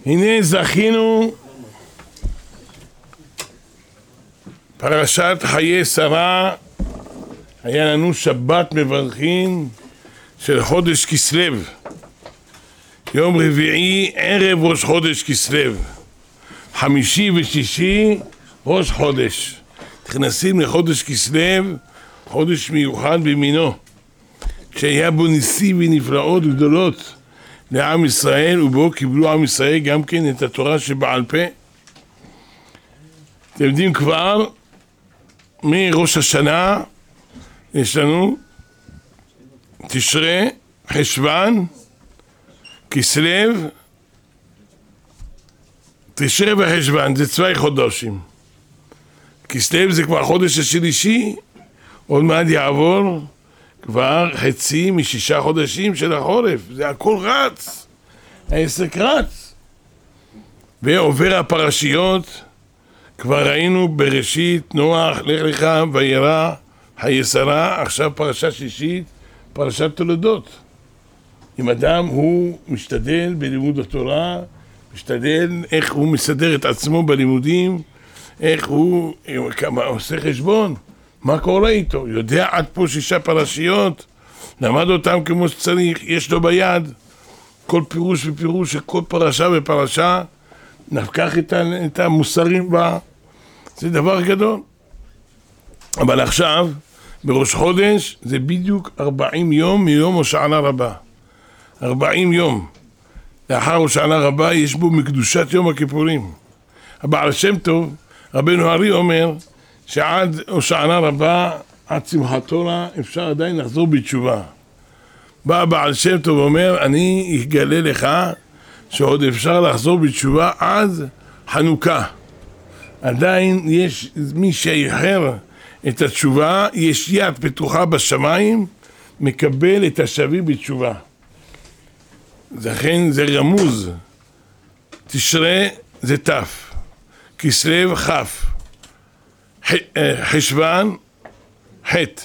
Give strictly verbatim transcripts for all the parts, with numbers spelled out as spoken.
הנה זכינו פרשת חיי שרה, היה לנו שבת מברכים של חודש כסלו, יום רביעי ערב ראש חודש כסלו, חמישי ושישי ראש חודש. נכנסים לחודש כסלו, חודש מיוחד במינו, שהיה בו ניסים ונפלאות גדולות לעם ישראל, ובו קיבלו עם ישראל גם כן את התורה שבעל פה. אתם יודעים כבר, מראש השנה יש לנו תשרי, חשוון, כסלו, תשרי וחשוון, זה צווי חודשים. כסלו זה כבר חודש השלישי, עוד מעט יעבור כבר חצי משישה חודשים של החורף, זה הכל רץ, העסק רץ. ועובר הפרשיות, כבר ראינו בראשית, נוח, לך לך, וירא, חיי שרה, עכשיו פרשה שישית, פרשת תולדות. אם אדם הוא משתדל בלימוד התורה, משתדל איך הוא מסדר את עצמו בלימודים, איך הוא כמה, עושה חשבון, מה קורה איתו, יודע עד פה שישה פרשיות, למד אותם כמו שצריך, יש לו ביד כל פירוש ופירוש של כל פרשה ופרשה, נפקח את, את המוסרים בה, זה דבר גדול. אבל עכשיו, בראש חודש, זה בדיוק ארבעים יום מיום הושענא רבה. ארבעים יום. לאחר הושענא רבה יש בו מקדושת יום הכיפורים. הבעל שם טוב, רבנו הרי אומר, שעד הושענא רבה, עד שמחת תורה, אפשר עדיין לחזור בתשובה. בא הבעל שם טוב ואומר, אני אגלה לך שעוד אפשר לחזור בתשובה עד חנוכה. עדיין יש מי שיחר את התשובה, יש יד פתוחה בשמיים, מקבל את השבי בתשובה. לכן זה רמוז. תשרי זה תף, כסלו חף, חשוון חט,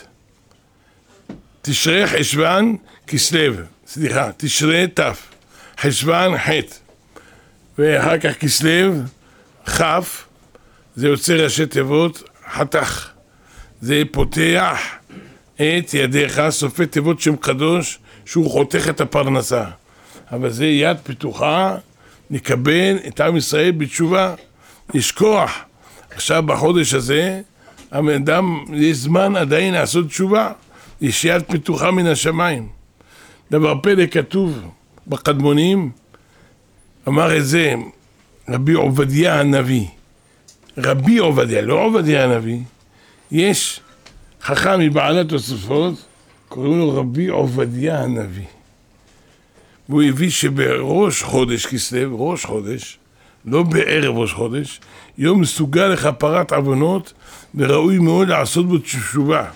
תשרי חשוון כסלו, סליחה, תשרי תף, חשוון חט, ואחר כך כסלו חף, זה יוצא ראשי תיבות חתך, זה פותח את ידיך, סופי תיבות שם קדוש, שהוא חותך את הפרנסה. אבל זה יד פתוחה, נקבל את עם ישראל בתשובה, יש כוח. עכשיו בחודש הזה, האדם, יש זמן עדיין לעשות תשובה, יש יד פתוחה מן השמיים. דבר פלא כתוב בקדמונים, אמר את זה רבי עובדיה הנביא, רבי עובדיה, לא עובדיה הנביא, יש חכם מבעלי התוספות, קוראים לו רבי עובדיה הנביא. והוא הביא שבראש חודש כסלו, ראש חודש, לא בערב ראש חודש, יום מסוגל לכפרת עוונות, וראוי מאוד לעשות בו תשובה.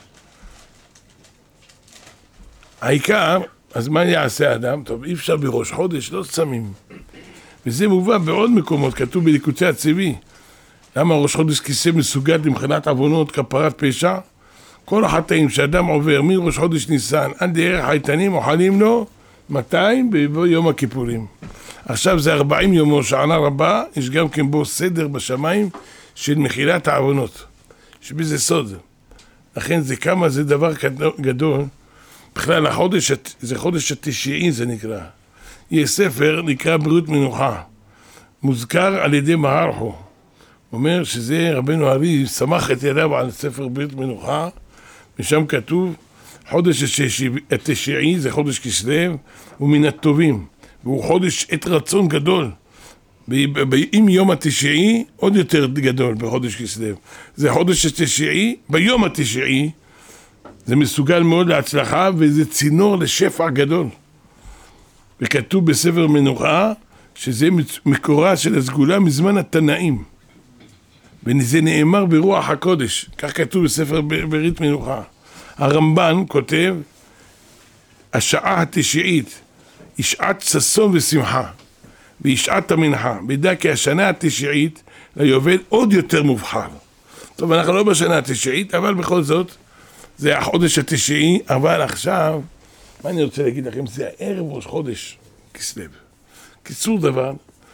העיקר, אז מה יעשה האדם? טוב, אי אפשר בראש חודש, לא צמים. וזה מובא בעוד מקומות, כתוב בליקוטי הצבי. למה ראש חודש כסלו מסוגל למחילת עוונות, כפרת פשע? כל החטאים שאדם עובר מראש חודש ניסן עד דרך חייטנים אוכלים לו מתי? ביום הכיפורים. עכשיו זה ארבעים יום הושענא רבה, יש גם כן בו סדר בשמיים של מחילת העוונות, שבזה סוד. לכן זה כמה זה דבר גדול. בכלל החודש, זה חודש התשיעי זה נקרא. יש ספר נקרא בריאות מנוחה, מוזכר על ידי מהרחו. אומר שזה רבנו הרי שמח את ידיו על ספר בריאות מנוחה, ושם כתוב חודש התשיעי זה חודש כסלו, הוא מן הטובים, והוא חודש עת רצון גדול. עם יום התשיעי עוד יותר גדול בחודש כסלו. זה חודש התשיעי, ביום התשיעי זה מסוגל מאוד להצלחה, וזה צינור לשפע גדול. וכתוב בספר מנוחה שזה מקורה של הסגולה מזמן התנאים, וזה נאמר ברוח הקודש, כך כתוב בספר ברית מנוחה. הרמב"ן כותב, השעה התשיעית היא שעת ששון ושמחה, והיא שעת המנחה, בידע כי השנה התשיעית ליובל עוד יותר מובחר. טוב, אנחנו לא בשנה התשיעית, אבל בכל זאת, זה החודש התשיעי, אבל עכשיו, מה אני רוצה להגיד לכם? זה הערב ראש חודש כסלו. קיצור דבר,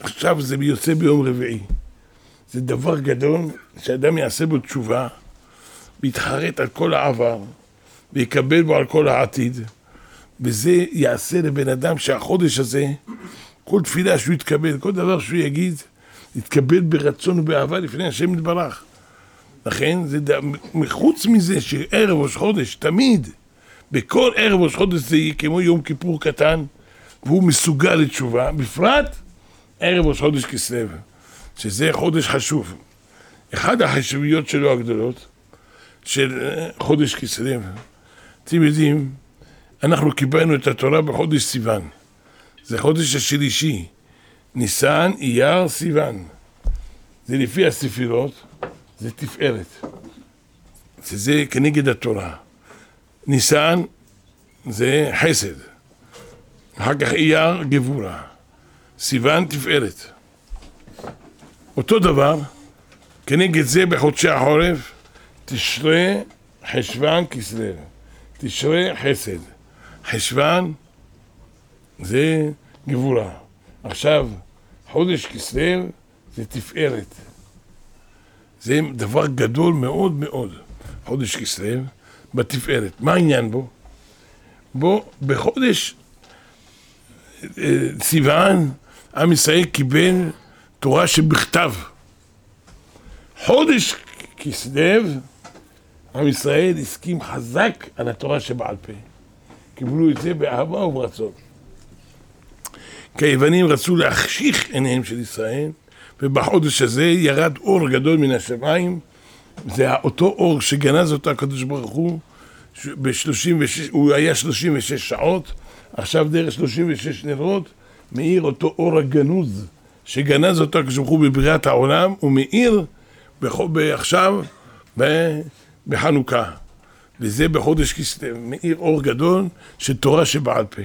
עכשיו זה יוצא ביום רביעי. זה דבר גדול שאדם יעשה בו תשובה, ויתחרט על כל העבר, ויקבל בו על כל העתיד, וזה יעשה לבן אדם שהחודש הזה, כל תפילה שהוא יתקבל, כל דבר שהוא יגיד, יתקבל ברצון ובאהבה לפני השם יתברך. לכן, זה ד... מחוץ מזה שערב ראש חודש, תמיד, בכל ערב ראש חודש זה יהיה כמו יום כיפור קטן, והוא מסוגל לתשובה, בפרט ערב ראש חודש כסלו, שזה חודש חשוב. אחד החשיבויות שלו הגדולות, של חודש כסלו, אתם יודעים, אנחנו קיבלנו את התורה בחודש סיוון. זה חודש השלישי, ניסן, אייר, סיוון. זה לפי הספירות, זה תפארת. זה כנגד התורה. ניסן זה חסד. אחר כך אייר, גבורה. סיוון, תפארת. אותו דבר, כנגד זה בחודשי החורף, תשרי, חשוון, כסלו. תשרי, חסד. חשוון זה גבורה. עכשיו, חודש כסלו זה תפארת. זה דבר גדול מאוד מאוד. חודש כסלו בתפארת. מה העניין בו? בו, בחודש סיוון, עם ישראל קיבל תורה שבכתב. חודש כסלו, עם ישראל הסכים חזק על התורה שבעל פה. קיבלו את זה באהבה וברצון. כי היוונים רצו להחשיך עיניהם של ישראל, ובחודש הזה ירד אור גדול מן השמיים. זה אותו אור שגנז אותו הקדוש ברוך הוא, ב-שלושים ושש, הוא היה שלושים ושש שעות, עכשיו דרך שלושים ושש נרות, מאיר אותו אור הגנוז, שגנז אותו הקדוש ברוך הוא בבריאת העולם, הוא מאיר עכשיו בחנוכה. וזה בחודש כסלו, מאיר אור גדול של תורה שבעל פה.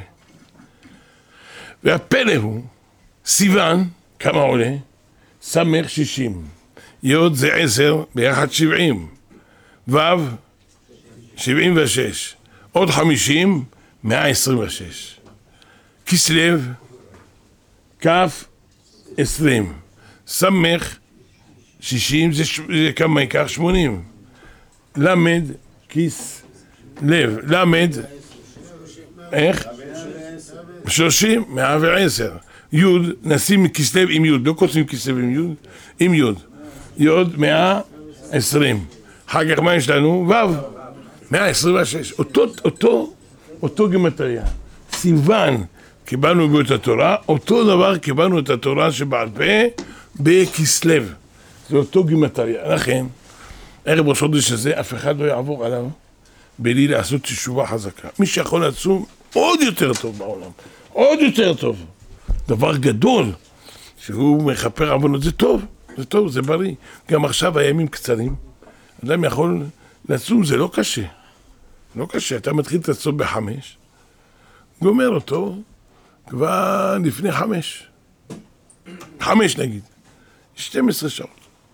והפלא הוא, סיוון, כמה עולה? סמך שישים, יוד זה עשר, ביחד שבעים, וו, שבעים ושש, עוד חמישים, מאה עשרים ושש. כסלו, כף, עשרים, סמך, שישים, זה, ש... זה כמה ייקח? שמונים. למד, כיס, לב, למד, איך? שלושים, מאה ועשר. יוד, נשים כסלו עם יוד, לא כותבים כסלו עם יוד, עם יוד. יוד, מאה עשרים. אחר כך מה יש לנו? וו, מאה עשרים ושש. אותו, אותו, אותו גימטריה. סיוון, קיבלנו בו את התורה, אותו דבר קיבלנו את התורה שבעל פה בכסלו. זה אותו גימטריה. לכן, ערב ראש חודש הזה, אף אחד לא יעבור עליו בלי לעשות תשובה חזקה. מי שיכול לעצום, עוד יותר טוב בעולם. עוד יותר טוב. דבר גדול, שהוא מכפר עוונות, זה טוב, זה טוב, זה בריא. גם עכשיו הימים קצרים, אדם יכול לצום, זה לא קשה. לא קשה, אתה מתחיל את הצום בחמש, גומר אותו כבר לפני חמש. חמש נגיד, שתים עשרה שעות.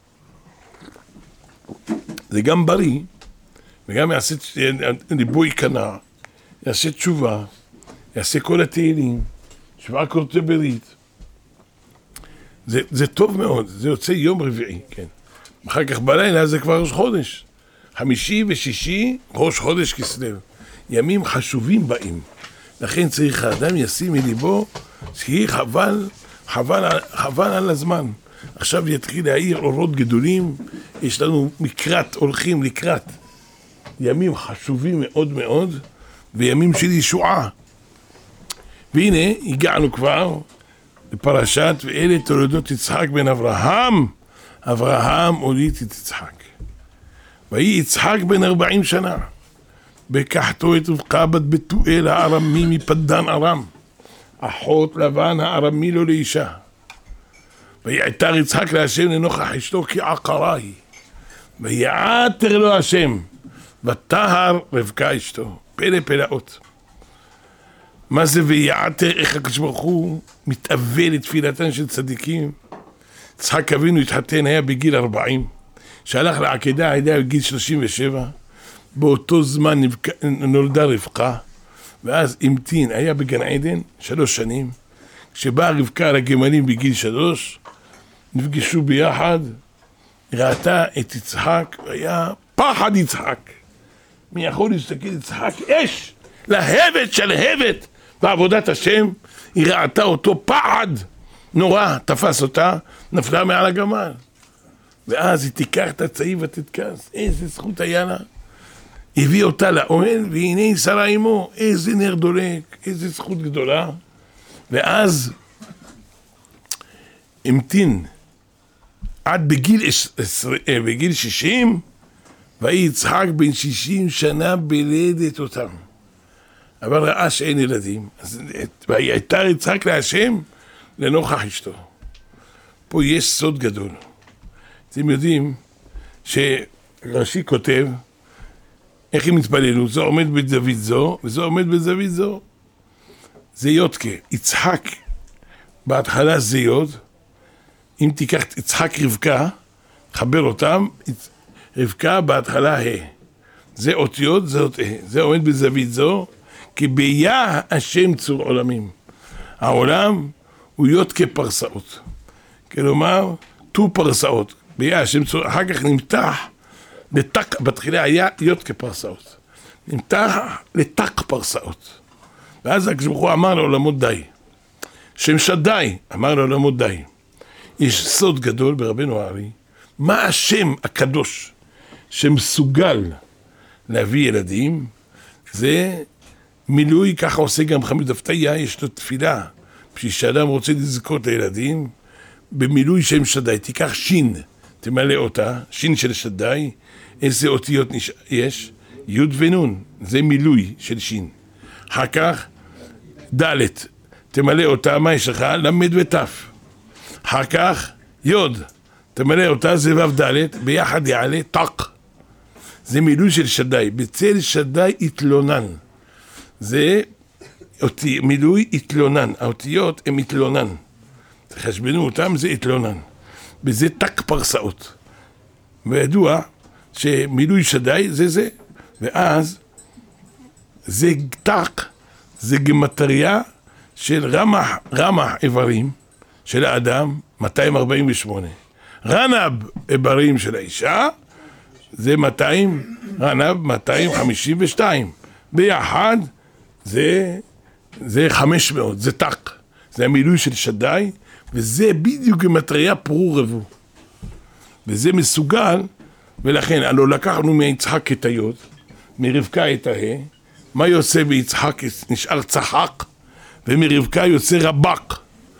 זה גם בריא, וגם יעשה ליבו יקנע, יעשה תשובה, יעשה כל התהילים, שבעה קורטי ברית. זה, זה טוב מאוד, זה יוצא יום רביעי, כן. אחר כך בלילה זה כבר ראש חודש. חמישי ושישי, ראש חודש כסלו. ימים חשובים באים. לכן צריך האדם ישים מליבו, שיהיה חבל, חבל, חבל על הזמן. עכשיו יתחיל להעיר אורות גדולים, יש לנו מקראת, הולכים לקראת. ימים חשובים מאוד מאוד, וימים של ישועה. והנה, הגענו כבר לפרשת, ואלה תולדות יצחק בן אברהם. אברהם הוליד את יצחק. ויהי יצחק בן ארבעים שנה. בקחתו את רבקה בת בתואל הארמי מפדן ארם. אחות לבן הארמי לו לאישה. ויעתר יצחק להשם לנוכח אשתו כי עקרה היא. ויעתר לו השם. ותהר רבקה אשתו. פלא פלאות. מה זה ויעתר? איך הקדוש ברוך הוא מתאווה לתפילתן של צדיקים? יצחק אבינו התחתן, היה בגיל ארבעים, שהלך לעקדה, היה בגיל שלושים ושבע, באותו זמן נולדה רבקה, ואז המתין, היה בגן עדן שלוש שנים, כשבאה רבקה לגמלים בגיל שלוש, נפגשו ביחד, ראתה את יצחק, היה פחד יצחק. מי יכול להסתכל יצחק? אש! להבת של הבת בעבודת השם, היא ראתה אותו פחד נורא, תפס אותה, נפלה מעל הגמל. ואז היא תיקח את הצעיף ותתכס, איזה זכות היה לה. הביא אותה לאוהל, והנה שרה עמו, איזה נר דולק, איזה זכות גדולה. ואז המתין עד בגיל, בגיל שישים, ויהי יצחק בן שישים שנה בלדת אותם. אבל ראה שאין ילדים, אז ויתר יצחק להשם לנוכח אשתו. פה יש סוד גדול. אתם יודעים שרש"י כותב, איך הם התפללו? זו עומד בזווית זו, וזו עומד בזווית זו. זה יודקה. יצחק, בהתחלה זה יוד. אם תיקח את יצחק רבקה, חבר אותם, רבקה בהתחלה ה'. זה אות יוד, זה אות ה'. זה עומד בזווית זו, כי ביה השם צור עולמים. העולם הוא יודקה פרסאות. כלומר, תו פרסאות. ביה השם צור, אחר כך נמתח, לתק, בתחילה היה יודקה פרסאות. נמתח לתק פרסאות. ואז הקדוש אמר לעולמות די. שם שדי, אמר לעולמות די. יש סוד גדול ברבנו הארי, מה השם הקדוש שמסוגל להביא ילדים, זה מילוי, ככה עושה גם חמיד דפתיה, יש לו תפילה, בשביל שאדם רוצה לזכות לילדים, במילוי שם שדי, תיקח שין, תמלא אותה, שין של שדי, איזה אותיות יש? י' ונון, זה מילוי של שין. אחר כך, ד', תמלא אותה, מה יש לך? למד ותף. אחר כך, יוד, תמלא אותה, זה ו' ד', ביחד יעלה תק. זה מילוי של שדי, בצל שדי התלונן. זה אותי, מילוי התלונן, האותיות הם התלונן. תחשבנו אותם, זה התלונן. בזה תק פרסאות. וידוע שמילוי שדי זה זה, ואז זה תק, זה גמטריה של רמח, רמח איברים של האדם, מאתיים ארבעים ושמונה. רנב איברים של האישה, זה מאתיים, רנב מאתיים חמישים ושתיים. ביחד זה, זה חמש מאות, זה תק. זה המילוי של שדי, וזה בדיוק גמטריה פרו רבו. וזה מסוגל, ולכן, הלוא לקחנו מיצחק את היוד, מרבקה את הה, מה יוצא ביצחק? נשאר צחק, ומרבקה יוצא רבק.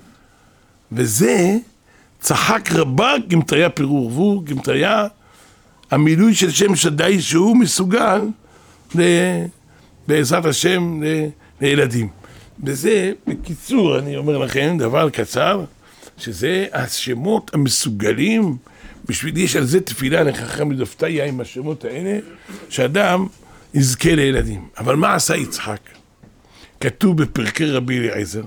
וזה צחק רבק, גמטריה פירור רבו, גמטריה, המילוי של שם שדי שהוא מסוגל ל... בעזרת השם ל... לילדים. וזה, בקיצור, אני אומר לכם, דבר קצר, שזה השמות המסוגלים, בשביל יש על זה תפילה לחכם לדפתיה עם השמות האלה, שאדם יזכה לילדים. אבל מה עשה יצחק? כתוב בפרקי רבי אליעזר,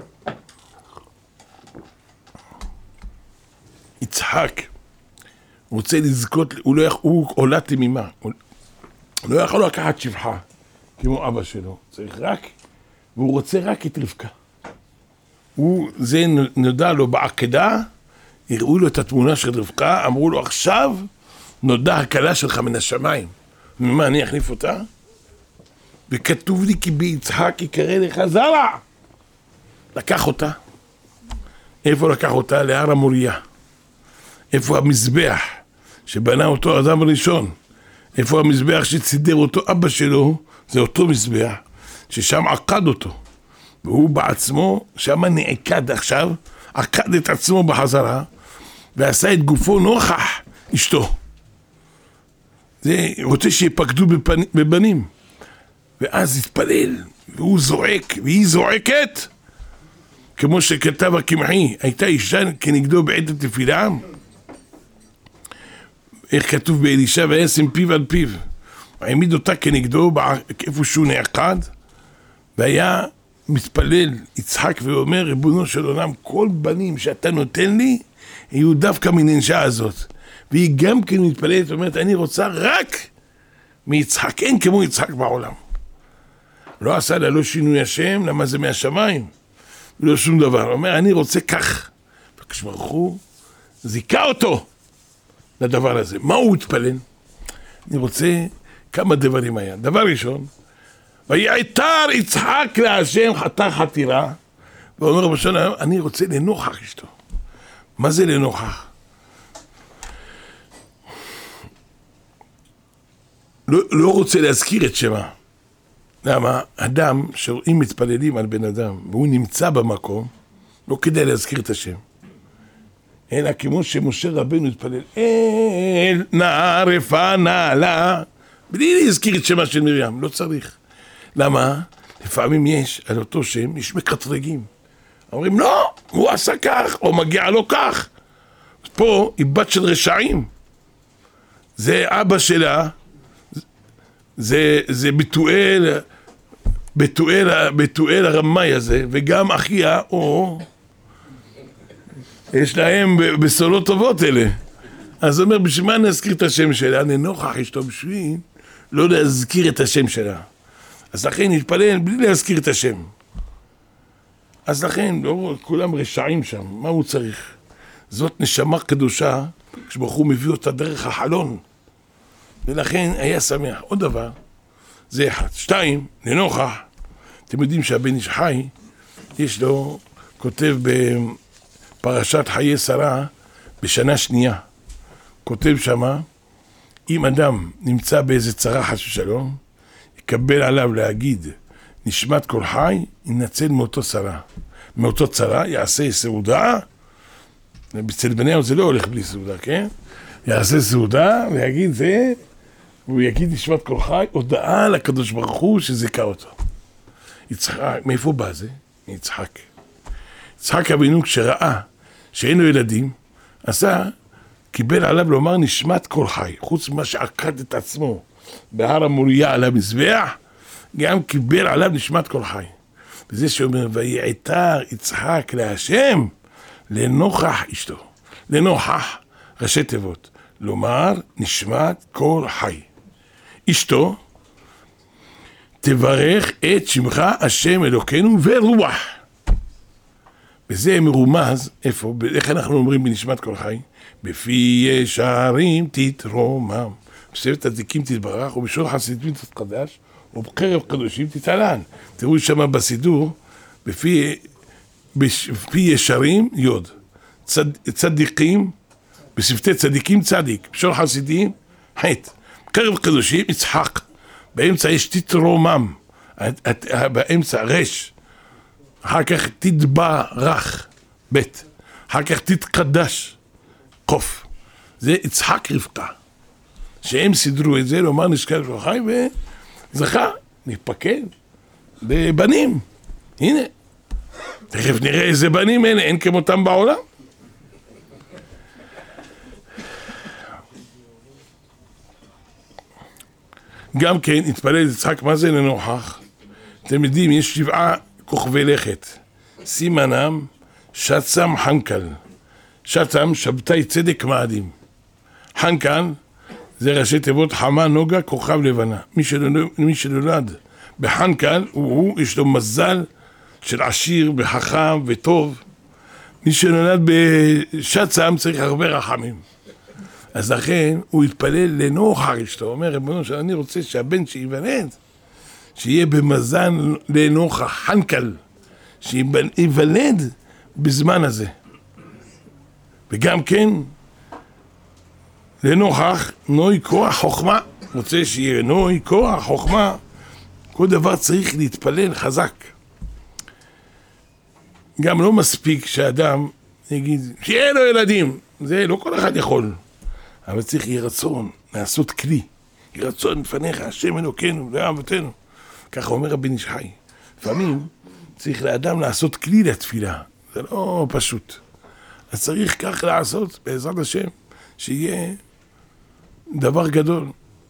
יצחק רוצה לזכות, הוא, לא יכול, הוא עולה תמימה, הוא לא יכול לקחת שבחה כמו אבא שלו, צריך רק, והוא רוצה רק את רבקה. הוא, זה נודע לו בעקדה, הראו לו את התמונה של רבקה, אמרו לו עכשיו נודע הקלה שלך מן השמיים. ומה, אני אחליף אותה? וכתוב לי כי ביצחק יקרא לך זרע. לקח אותה. איפה לקח אותה? להר המוריה. איפה המזבח שבנה אותו אדם הראשון? איפה המזבח שצידר אותו אבא שלו? זה אותו מזבח ששם עקד אותו. והוא בעצמו, שם נעקד עכשיו, עקד את עצמו בחזרה, ועשה את גופו נוכח אשתו. זה רוצה שיפקדו בפנ... בבנים. ואז התפלל, והוא זועק, והיא זועקת, כמו שכתב הקמחי, הייתה אישה כנגדו בעת התפילה, איך כתוב באלישע, וישם פיו על פיו. העמיד אותה כנגדו, איפה שהוא נעקד, והיה מתפלל יצחק ואומר, ריבונו של עולם, כל בנים שאתה נותן לי, יהיו דווקא מן האישה הזאת. והיא גם כן מתפללת, אומרת, אני רוצה רק מיצחק, אין כמו יצחק בעולם. לא עשה לה לא שינוי השם, למה זה מהשמיים. ולא שום דבר. הוא אומר, אני רוצה כך. הקדוש ברוך הוא זיכה אותו לדבר הזה. מה הוא התפלל? אני רוצה כמה דברים היה. דבר ראשון, ויעתר יצחק להשם חתר חתירה, ואומר בשון, אני רוצה לנוכח אשתו. מה זה לנוכח? לא, לא רוצה להזכיר את שמה. למה? אדם, שאם מתפללים על בן אדם, והוא נמצא במקום, לא כדאי להזכיר את השם. אלא כמו שמשה רבנו התפלל, אל נא רפא נעלה, בלי להזכיר את שמה של מרים, לא צריך. למה? לפעמים יש, על אותו שם, יש מקטרגים. אומרים, לא, הוא עשה כך, או מגיע לו כך. פה היא בת של רשעים. זה אבא שלה, זה, זה בתואל, בתואל, בתואל הרמאי הזה, וגם אחיה, או, יש להם בסולות טובות אלה. אז הוא אומר, בשביל מה נזכיר את השם שלה? לנוכח אשתו בשביל לא להזכיר את השם שלה. אז לכן נתפלל בלי להזכיר את השם. אז לכן, לא כולם רשעים שם, מה הוא צריך? זאת נשמה קדושה, כשברוך הוא מביא אותה דרך החלון. ולכן היה שמח. עוד דבר, זה אחד. שתיים, לנוכח, אתם יודעים שהבן איש חי, יש לו, כותב בפרשת חיי שרה, בשנה שנייה. כותב שמה, אם אדם נמצא באיזה צרה חס ושלום, יקבל עליו להגיד, נשמת כל חי, ינצל מאותו צרה. מאותו צרה, יעשה סעודה, אצל בניהו זה לא הולך בלי סעודה, כן? יעשה סעודה, ויגיד זה, והוא יגיד נשמת כל חי, הודעה לקדוש ברוך הוא שזיכה אותו. יצחק, מאיפה בא זה? יצחק. יצחק אבינו כשראה שאין לו ילדים, עשה, קיבל עליו לומר נשמת כל חי, חוץ ממה שעקד את עצמו בהר המוריה על המזבח, גם קיבל עליו נשמת כל חי. וזה שאומר, ויעתר יצחק להשם לנוכח אשתו. לנוכח, ראשי תיבות. לומר, נשמת כל חי. אשתו, תברך את שמך השם אלוקינו ורוח. וזה מרומז, איפה? איך אנחנו אומרים בנשמת כל חי? בפי ישרים תתרומם. בשבט צדיקים תתברך, ובשור חסידים תתקדש, ובקרב קדושים תתעלן. תראו שם בסידור, בפי, בפי ישרים יוד, צד, צדיקים, בשבטי צדיקים צדיק, בשור חסידים חית, בקרב קדושים יצחק, באמצע יש תתרומם, באמצע רש, אחר כך תתברך, בית, אחר כך תתקדש, קוף. זה יצחק רבקה. שהם סידרו את זה, לומר נשקל וחי, וזכה, נתפקד בבנים. הנה, תכף נראה איזה בנים אלה, אין כמותם בעולם. גם כן, התפלל יצחק, מה זה לנוכח? אתם יודעים, יש שבעה כוכבי לכת. סימנם, שצם חנקל. שצם, שבתאי צדק מאדים. חנקל, זה ראשי תיבות חמה, נוגה, כוכב לבנה. מי שנולד, מי שנולד בחנקל, הוא, הוא, יש לו מזל של עשיר וחכם וטוב. מי שנולד בשצם צריך הרבה רחמים. אז לכן הוא התפלל לנוכח אשתו. הוא אומר, רבנו, שאני רוצה שהבן שיוולד, שיהיה במזל לנוכח חנקל, שיוולד בזמן הזה. וגם כן, לנוכח נוי כוח חוכמה. רוצה שיהיה נוי כוח חוכמה. כל דבר צריך להתפלל חזק. גם לא מספיק שאדם יגיד, שיהיה לו ילדים. זה לא כל אחד יכול. אבל צריך יהיה רצון לעשות כלי. יהיה רצון לפניך, השם אלוקינו, לאהבתנו. ככה אומר הבן איש חי. לפעמים צריך לאדם לעשות כלי לתפילה. זה לא פשוט. אז צריך כך לעשות, בעזרת השם, שיהיה דבר גדול.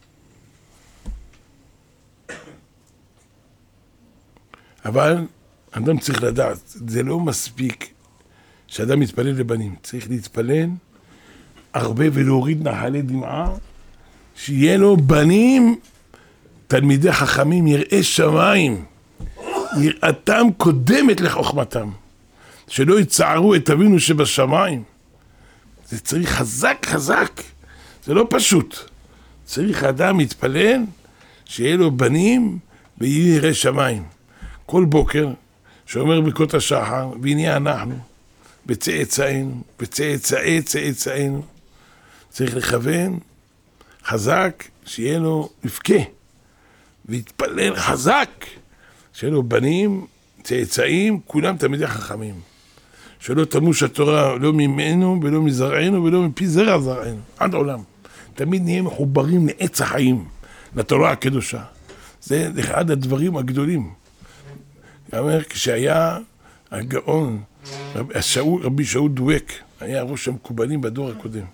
אבל אדם צריך לדעת, זה לא מספיק שאדם מתפלל לבנים. צריך להתפלל הרבה ולהוריד נחלי דמעה, שיהיה לו בנים, תלמידי חכמים, יראי שמיים. יראתם קודמת לחוכמתם. שלא יצערו את אבינו שבשמיים. זה צריך חזק חזק, זה לא פשוט. צריך אדם להתפלל שיהיה לו בנים ויהי ירא שמיים. כל בוקר שאומר ברכות השחר, והנה אנחנו בצאצאינו, בצאצאי צאצאינו, צריך לכוון חזק שיהיה לו נפקה, והתפלל חזק שיהיה לו בנים, צאצאים, כולם תלמידי חכמים. שלא תמוש התורה לא ממנו ולא מזרענו ולא מפי זרע זרענו, עד עולם. תמיד נהיה מחוברים לעץ החיים, לתורה הקדושה. זה אחד הדברים הגדולים. אומר, כשהיה הגאון, רבי שאול, רבי שאול דואק, היה ראש המקובלים בדור הקודם.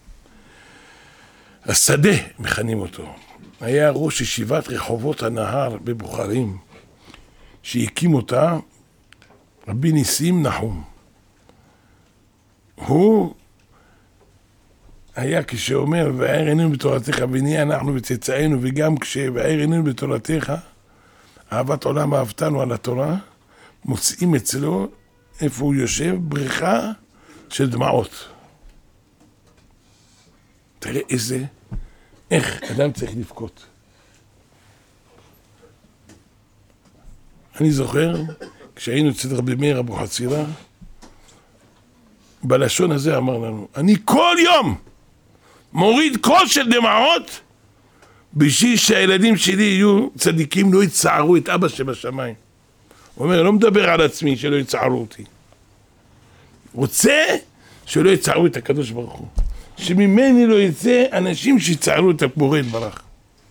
השדה מכנים אותו. היה ראש ישיבת רחובות הנהר בבוחרים, שהקים אותה רבי ניסים נחום. הוא היה כשאומר, והער עינינו בתורתך, ונהיה אנחנו וצאצאינו, וגם כשהער עינינו בתורתך, אהבת עולם אהבתנו על התורה, מוצאים אצלו, איפה הוא יושב, בריכה של דמעות. תראה איזה, איך אדם צריך לבכות. אני זוכר, כשהיינו אצל רבי מאיר אבוחצירא, בלשון הזה אמר לנו, אני כל יום מוריד קול של דמעות, בשביל שהילדים שלי יהיו צדיקים, לא יצערו את אבא שבשמיים. הוא אומר, לא מדבר על עצמי שלא יצערו אותי. רוצה שלא יצערו את הקדוש ברוך הוא. שממני לא יצא אנשים שיצערו את הבורא יתברך.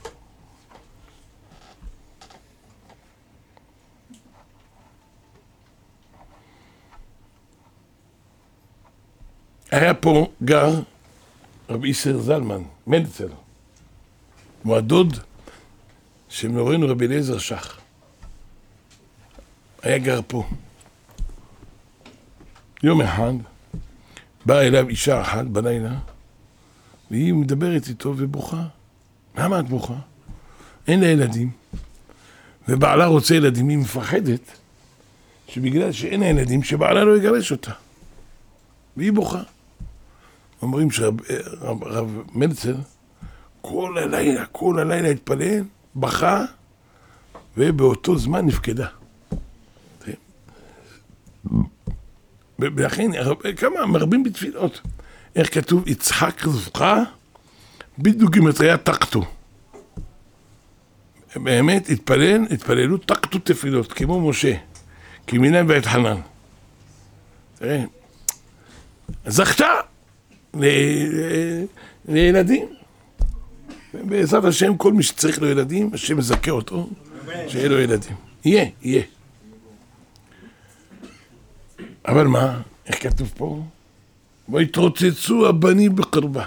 היה פה גר רבי איסר זלמן, מנצל. הוא הדוד של מורנו רבי אליעזר שך. היה גר פה. יום אחד באה אליו אישה אחת בלילה, והיא מדברת איתו ובוכה. למה את בוכה? אין לה ילדים. ובעלה רוצה ילדים, היא מפחדת שבגלל שאין לה ילדים, שבעלה לא יגרש אותה. והיא בוכה. אומרים שרב רב, רב מנצל כל הלילה, כל הלילה התפלל, בכה, ובאותו זמן נפקדה. ולכן, כמה מרבים בתפילות. איך כתוב, יצחק זבחה, בדיוק גימטריה תקתו. באמת, התפלל, התפללו תקתו תפילות, כמו משה, כמינן ואת חנן. תראה, זכתה ל... לילדים. בעזרת השם, כל מי שצריך לו ילדים, השם מזכה אותו, שיהיה לו ילדים. יהיה, יהיה. אבל מה? איך כתוב פה? ויתרוצצו הבנים בקרבה.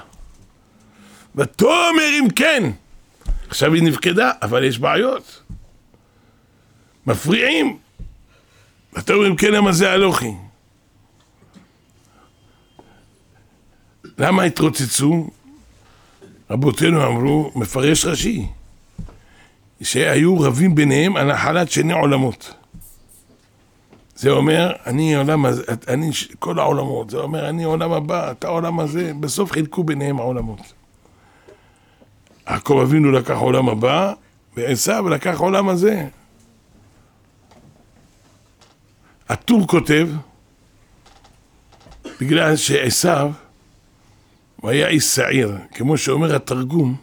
ותאמר אם כן. עכשיו היא נפקדה, אבל יש בעיות. מפריעים. ותאמר אם כן, למה זה הלוכי? למה התרוצצו? רבותינו אמרו, מפרש רש"י, שהיו רבים ביניהם על נחלת שני עולמות. זה אומר, אני עולם הזה, אני כל העולמות, זה אומר, אני עולם הבא, אתה העולם הזה, בסוף חילקו ביניהם העולמות. יעקב אבינו לקח עולם הבא, ועשיו לקח עולם הזה. הטור כותב, בגלל שעשיו, הוא היה איש שעיר, כמו שאומר התרגום,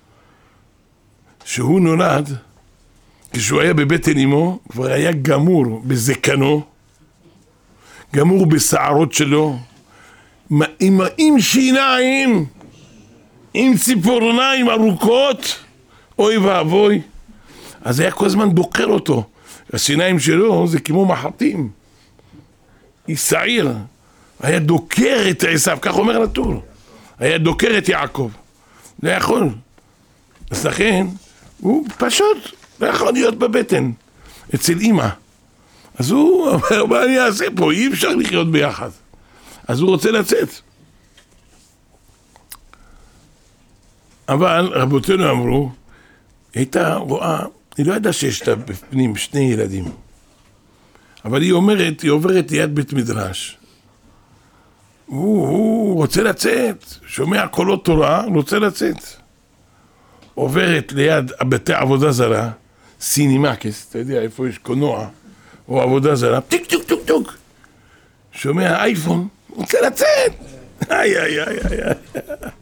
שהוא נולד, כשהוא היה בבטן אמו, כבר היה גמור בזקנו, גמור בשערות שלו, עם, עם שיניים, עם ציפורניים ארוכות, אוי ואבוי. אז היה כל הזמן דוקר אותו. השיניים שלו זה כמו מחטים. איש שעיר, היה דוקר את עשיו, כך אומר הטור. היה דוקר את יעקב. לא יכול. אז לכן, הוא פשוט לא יכול להיות בבטן, אצל אמא. אז הוא אומר, מה אני אעשה פה? אי אפשר לחיות ביחד. אז הוא רוצה לצאת. אבל רבותינו אמרו, הייתה רואה, היא לא ידעה שיש לה בפנים שני ילדים. אבל היא אומרת, היא עוברת ליד בית מדרש, הוא, הוא רוצה לצאת, שומע קולות תורה, רוצה לצאת. עוברת ליד בתי עבודה זרה, סינימקס, אתה יודע איפה יש קולנוע, או עבודה זרה, טיק טיק טיק טיק. שומע אייפון, רוצה לצאת. איי איי איי איי.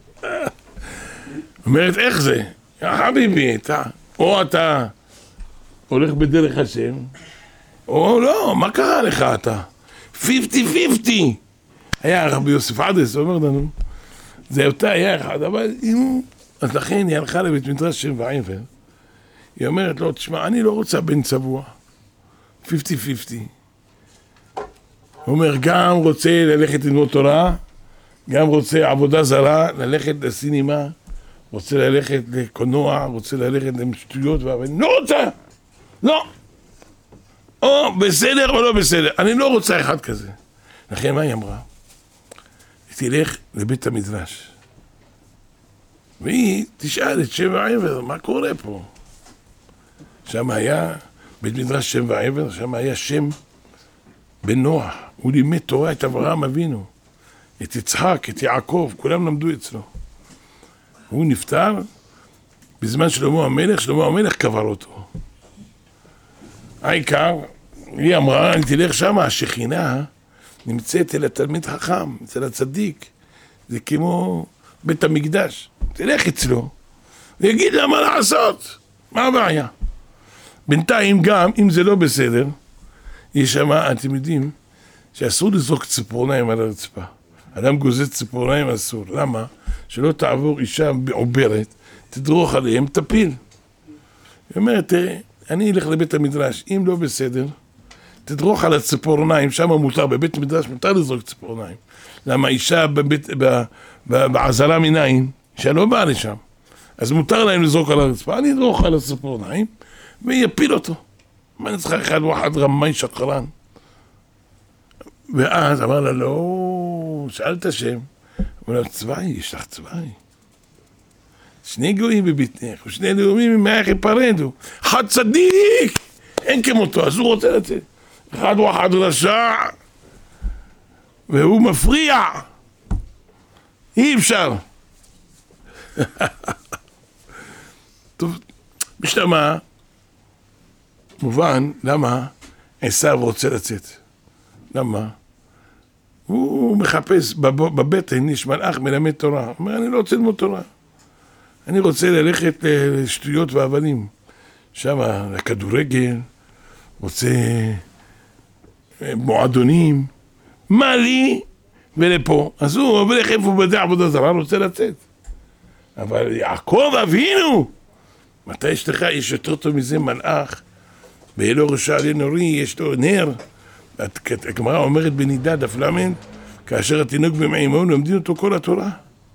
אומרת איך זה? יא חביבי, אתה, או אתה הולך בדרך השם, או לא, מה קרה לך אתה? חמישים חמישים. היה רבי יוסף עדס, אומר לנו, זה אותה היה אחד, אבל אם... אז לכן היא הלכה לבית מדרש שם ועבר, היא אומרת לו, תשמע, אני לא רוצה בן צבוע, חמישים חמישים. הוא אומר, גם רוצה ללכת ללמוד תורה, גם רוצה עבודה זרה, ללכת לסינימה, רוצה ללכת לקולנוע, רוצה ללכת לשטויות, אבל אני לא רוצה, לא. או בסדר או לא בסדר, אני לא רוצה אחד כזה. לכן מה היא אמרה? היא תלך לבית המדרש. והיא תשאל את שם ועבר, מה קורה פה? שם היה בית מדרש שם ועבר, שם היה שם בן נוח. הוא לימד תורה את אברהם אבינו, את יצחק, את יעקב, כולם למדו אצלו. הוא נפטר בזמן שלמה המלך, שלמה המלך קבר אותו. העיקר, היא אמרה, אני תלך שם, השכינה נמצאת אל התלמיד חכם, אצל הצדיק. זה כמו בית המקדש. תלך אצלו, ויגיד לה מה לעשות, מה הבעיה? בינתיים גם, אם זה לא בסדר, יש שם, אתם יודעים, שאסור לזרוק ציפורניים על הרצפה. אדם גוזר ציפורניים אסור. למה? שלא תעבור אישה בעוברת, תדרוך עליהם, תפיל. היא אומרת, תראה, אני אלך לבית המדרש, אם לא בסדר, תדרוך על הציפורניים, שם מותר, בבית המדרש מותר לזרוק ציפורניים. למה אישה בבית, בעזרה מנין, אישה לא באה לשם. אז מותר להם לזרוק על הרצפה, אני אדרוך על הציפורניים, ויפיל אותו. מה אני צריכה אחד ואחד רמי שקרן? ואז אמר לה, לא, שאל את השם. אמר לה, צבאי, יש לך צבאי. שני גויים בביתנך, ושני לאומים ממאיך יפרדו. אחד צדיק, אין כמותו, אז הוא רוצה לצאת. אחד ואחד רשע, והוא מפריע. אי אפשר. טוב, משתמע, מובן, למה עשיו רוצה לצאת? למה? הוא מחפש, בבטן יש מלאך מלמד תורה. הוא אומר, אני לא רוצה ללמוד תורה. אני רוצה ללכת לשטויות ואבנים. שם, לכדורגל, רוצה מועדונים. מה לי? ולפה. אז הוא הולך איפה הוא בדי עבודה זרה, רוצה לצאת. אבל יעקב אבינו, מתי יש לך, יש יותר טוב מזה מלאך, באלוה ראשה עלינו רי, יש לו נר. הגמרא אומרת בנידה, דף למד, כאשר התינוק במעימון, לומדים אותו כל התורה.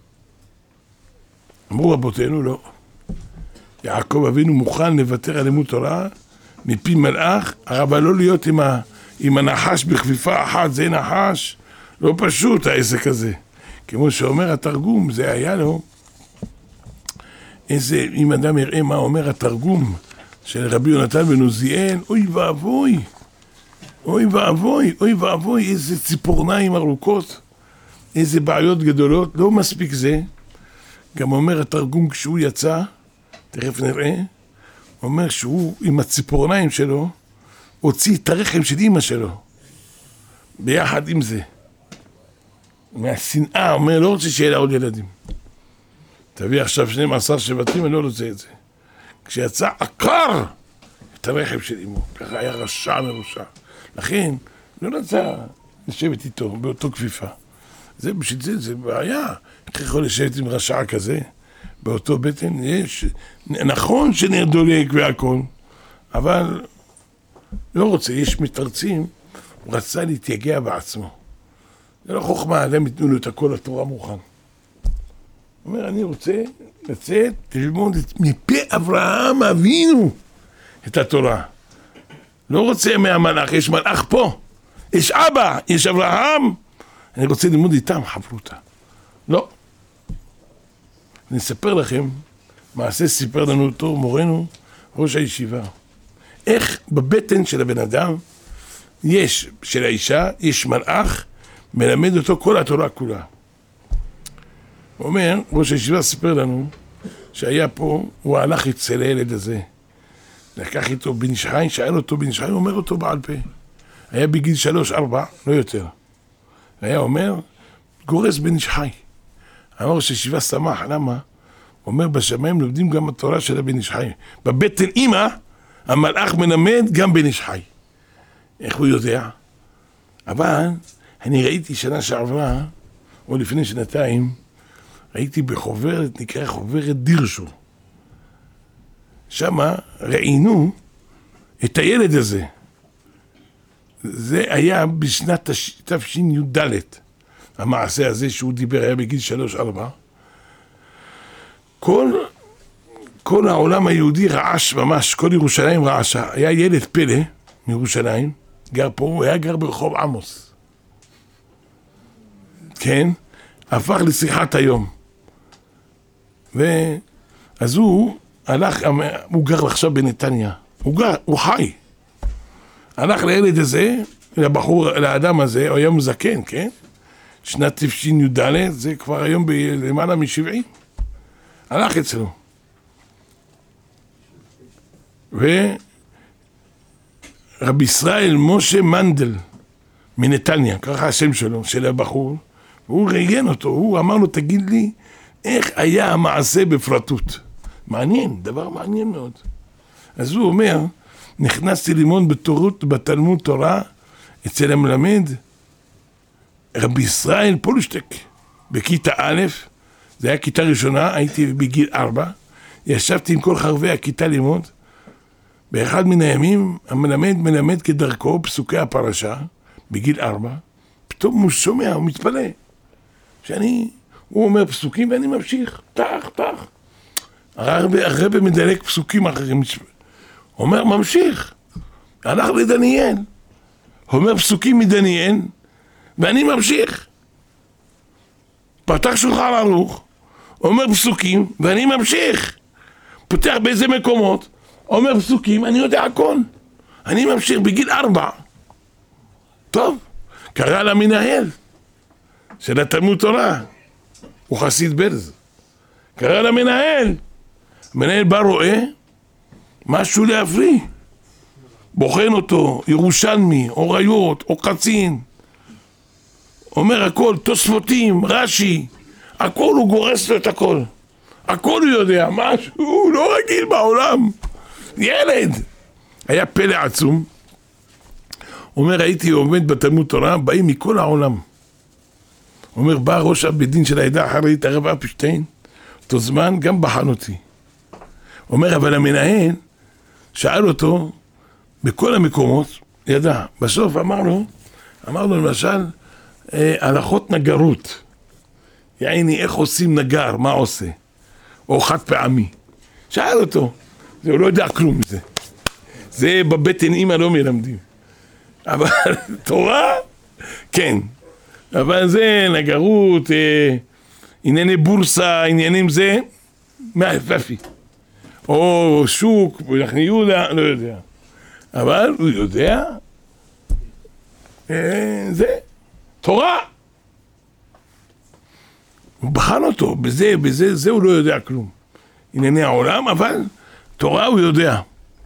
אמרו רבותינו, לא. יעקב אבינו מוכן לוותר על לימוד תורה, מפי מלאך, אבל לא להיות עם, ה, עם הנחש בכפיפה אחת, זה נחש, לא פשוט העסק הזה. כמו שאומר התרגום, זה היה לו, איזה, אם אדם יראה מה אומר התרגום של רבי יונתן בן עוזיאל, אוי ואבוי, אוי ואבוי, אוי ואבוי, איזה ציפורניים ארוכות, איזה בעיות גדולות, לא מספיק זה. גם אומר התרגום כשהוא יצא, תכף נראה, הוא אומר שהוא עם הציפורניים שלו, הוציא את הרחם של אמא שלו, ביחד עם זה. מהשנאה, הוא אומר, לא רוצה שיהיה לה עוד ילדים. תביא עכשיו שנים עשר שבטים, אני לא רוצה את זה. כשיצא עקר את הרחם של אמו, ככה היה רשע מרושע. לכן, לא רצה לשבת איתו באותו כפיפה. זה בשביל זה, זה בעיה. איך יכול לשבת עם רשע כזה? באותו בטן יש, נכון שנר דולק והכל, אבל לא רוצה, יש מתרצים, הוא רצה להתייגע בעצמו. זה לא חוכמה, אדם יתנו לו את הכל התורה מוכן. הוא אומר, אני רוצה לצאת, תלמוד מפי אברהם אבינו את התורה. לא רוצה מהמלאך, יש מלאך פה, יש אבא, יש אברהם, אני רוצה ללמוד איתם חברותה. לא. אני אספר לכם, מעשה סיפר לנו אותו מורנו, ראש הישיבה. איך בבטן של הבן אדם יש, של האישה, יש מלאך, מלמד אותו כל התורה כולה. הוא אומר, ראש הישיבה סיפר לנו, שהיה פה, הוא הלך אצל הילד הזה, לקח איתו בן איש חי, שאל אותו בן איש חי, הוא אומר אותו בעל פה. היה בגיל שלוש, ארבע, לא יותר. היה אומר, גורס בן איש חי. אמר ראש הישיבה שמח, למה? הוא אומר, בשמיים לומדים גם התורה של הבן איש חי. בבטן אמא, המלאך מלמד גם בן איש חי. איך הוא יודע? אבל אני ראיתי שנה שעברה, או לפני שנתיים, ראיתי בחוברת, נקרא חוברת דירשו. שמה ראינו את הילד הזה. זה היה בשנת תש"י, המעשה הזה שהוא דיבר, היה בגיל שלוש, ארבע. כל, כל העולם היהודי רעש ממש, כל ירושלים רעשה. היה ילד פלא מירושלים, גר פה, הוא היה גר ברחוב עמוס. כן? הפך לשיחת היום. ואז הוא הלך, הוא גר עכשיו בנתניה. הוא גר, הוא חי. הלך לילד הזה, לבחור, לאדם הזה, הוא היום זקן, כן? שנת תש"י, זה כבר היום למעלה מ-שבעים. הלך אצלו. ורבי ישראל משה מנדל מנתניה, ככה השם שלו, של הבחור, הוא ראיין אותו, הוא אמר לו, תגיד לי, איך היה המעשה בפרטות? מעניין, דבר מעניין מאוד. אז הוא אומר, נכנסתי ללמוד בתורות, בתלמוד תורה, אצל המלמד, רבי ישראל פולשטק, בכיתה א', זה היה כיתה ראשונה, הייתי בגיל ארבע, ישבתי עם כל חרבי הכיתה ללמוד, באחד מן הימים, המלמד מלמד כדרכו פסוקי הפרשה, בגיל ארבע, פתאום הוא שומע, הוא מתפלא, שאני, הוא אומר פסוקים ואני ממשיך, תח, תח, הרבי, הרבי מדלק פסוקים אחרים, הוא אומר, ממשיך, הלך לדניאל, הוא אומר פסוקים מדניאל, ואני ממשיך, פתח שולחן ערוך, אומר פסוקים, ואני ממשיך, פותח באיזה מקומות, אומר פסוקים, אני יודע הכל, אני ממשיך בגיל ארבע, טוב, קרא למנהל של התלמוד תורה, הוא חסיד ברז, קרא למנהל, המנהל בא רואה, משהו להפליא, בוחן אותו, ירושלמי, אוריות, או קצין, אומר הכל, תוספותים, רש"י, הכל הוא גורס לו את הכל, הכל הוא יודע, משהו, הוא לא רגיל בעולם, ילד, היה פלא עצום, אומר, הייתי עומד בתלמוד תורה, באים מכל העולם, אומר, בא ראש הבית דין של העדה החרדית, הרב אפשטיין, אותו זמן גם בחן אותי, אומר, אבל המנהל שאל אותו, בכל המקומות, ידע, בסוף אמר לו, אמר לו למשל, אה, הלכות נגרות, יעני, איך עושים נגר, מה עושה? או חד פעמי. שאל אותו, זה הוא לא יודע כלום מזה. זה בבטן אמא לא מלמדים. אבל תורה, כן. אבל זה נגרות, אה, ענייני בורסה, עניינים זה, מהפפי. או שוק, אנחנו יהודה, לא יודע. אבל הוא יודע, אה, זה, תורה. הוא בחן אותו, בזה, בזה, זה הוא לא יודע כלום. ענייני העולם, אבל תורה הוא יודע.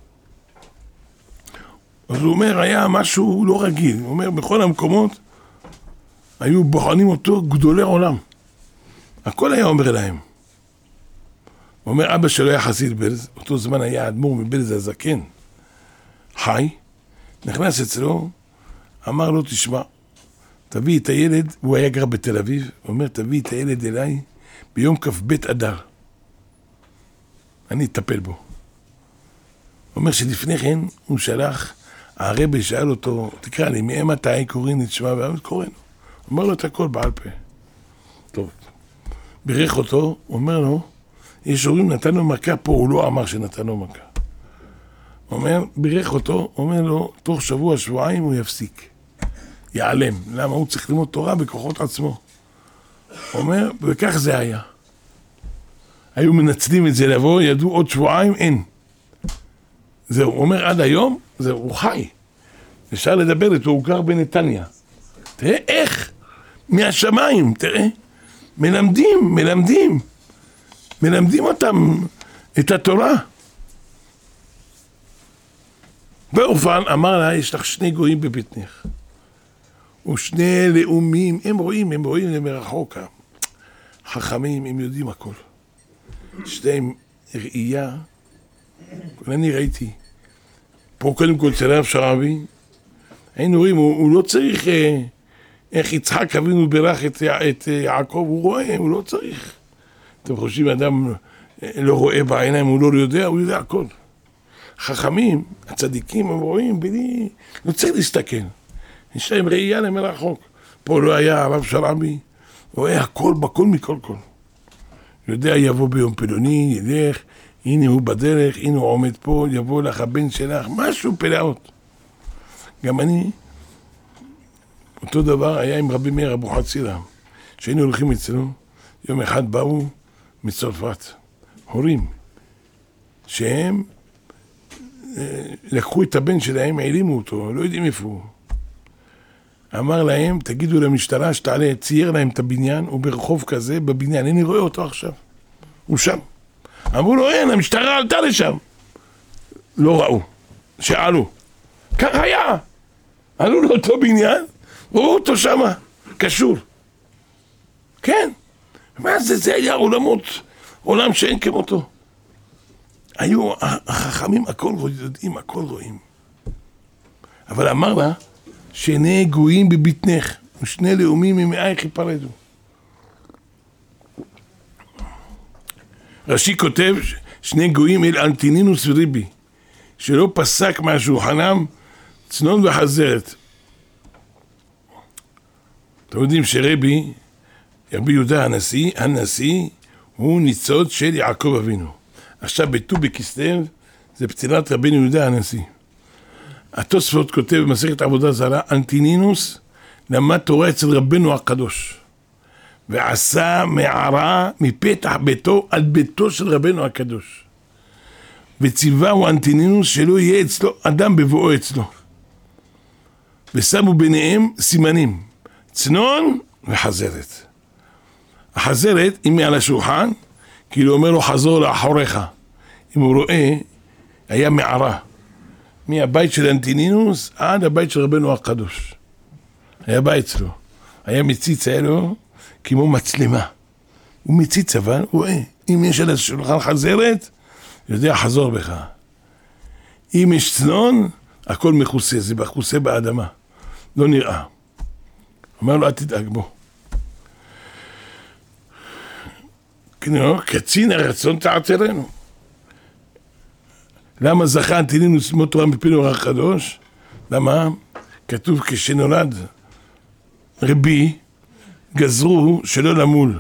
אז הוא אומר, היה משהו לא רגיל. הוא אומר, בכל המקומות היו בוחנים אותו גדולי עולם. הכל היה אומר להם. הוא אומר, אבא שלו היה חסיד ברז, אותו זמן היה אדמו"ר מברז הזקן, חי, נכנס אצלו, אמר לו, תשמע, תביא את הילד, הוא היה גר בתל אביב, הוא אומר, תביא את הילד אליי ביום כ"ב אדר. אני אטפל בו. הוא אומר שלפני כן הוא שלח, הרבי שאל אותו, תקרא לי, מאמתי קוראים את שמע והאמת קוראנו. הוא אומר לו את הכל בעל פה. טוב. בירך אותו, הוא אומר לו, יש הורים נתן לו מכה פה, הוא לא אמר שנתן לו מכה. הוא אומר, בירך אותו, הוא אומר לו, תוך שבוע, שבועיים הוא יפסיק. יעלם. למה? הוא צריך ללמוד תורה בכוחות עצמו. הוא אומר, וכך זה היה. היו מנצלים את זה לבוא, ידעו עוד שבועיים, אין. זהו, הוא אומר, עד היום, זהו, הוא חי. אפשר לדבר איתו, הוא גר בנתניה. תראה איך, מהשמיים, תראה, מלמדים, מלמדים, מלמדים אותם את התורה. באופן אמר לה, יש לך שני גויים בבטנך, ושני לאומים, הם רואים, הם רואים למרחוק, חכמים, הם יודעים הכל. שניהם ראייה, אני ראיתי, פה קודם כל אצל הרב שרעבי, היינו רואים, הוא, הוא לא צריך, אה, איך יצחק אבינו ברך את, את יעקב, הוא רואה, הוא לא צריך. אתם חושבים, אדם לא רואה בעיניים, הוא לא יודע, הוא יודע הכל. חכמים, הצדיקים, הם רואים, בלי, לא צריך להסתכל. יש להם ראייה למרחוק. פה לא היה הרב שרעבי, רואה הכל בכל מכל כל. יודע, יבוא ביום פלוני, ילך, הנה הוא בדרך, הנה הוא עומד פה, יבוא לך הבן שלך, משהו פלאות. גם אני, אותו דבר היה עם רבי מאיר אבוחצירא, שהיינו הולכים אצלו, יום אחד באו מצרפת, הורים, שהם לקחו את הבן שלהם, העלימו אותו, לא יודעים איפה הוא. אמר להם, תגידו למשטרה שתעלה, צייר להם את הבניין, הוא ברחוב כזה, בבניין, אני רואה אותו עכשיו, הוא שם. אמרו לו, אין, המשטרה עלתה לשם. לא ראו, שאלו. כך היה. עלו לאותו בניין, ראו אותו שם, קשור. כן. מה זה? זה היה עולמות, עולם שאין כמותו. היו החכמים, הכל יודעים, הכל רואים. אבל אמר לה, שני גויים בבטנך, ושני לאומים ממאייך ייפרדו. רש"י כותב, שני גויים אל אנטינינוס וריבי, שלא פסק מהשולחנם צנון וחזרת. אתם יודעים שרבי, רבי יהודה הנשיא, הנשיא הוא ניצוד של יעקב אבינו. עכשיו בט"ו בכסלו זה פצילת רבנו יהודה הנשיא. התוספות כותב במסכת עבודה זרה, אנטינינוס למד תורה אצל רבנו הקדוש, ועשה מערה מפתח ביתו על ביתו של רבנו הקדוש. וציווהו אנטינינוס שלא יהיה אצלו אדם בבואו אצלו. ושמו ביניהם סימנים, צנון וחזרת. החזרת, אם היא על השולחן, כאילו אומר לו חזור לאחוריך. אם הוא רואה, היה מערה. מהבית של אנטינינוס עד הבית של רבנו הקדוש. היה בית שלו. היה מציץ, היה לו כמו מצלמה. הוא מציץ אבל, הוא רואה. אם יש על השולחן חזרת, יודע חזור בך. אם יש צנון, הכל מכוסה, זה מכוסה באדמה. לא נראה. אומר לו, אל תדאג בו. קצין הרצון תעתרנו. למה זכה אנטינינוס ללמוד תורה מפינו הקדוש? למה? כתוב כשנולד רבי, גזרו שלא למול.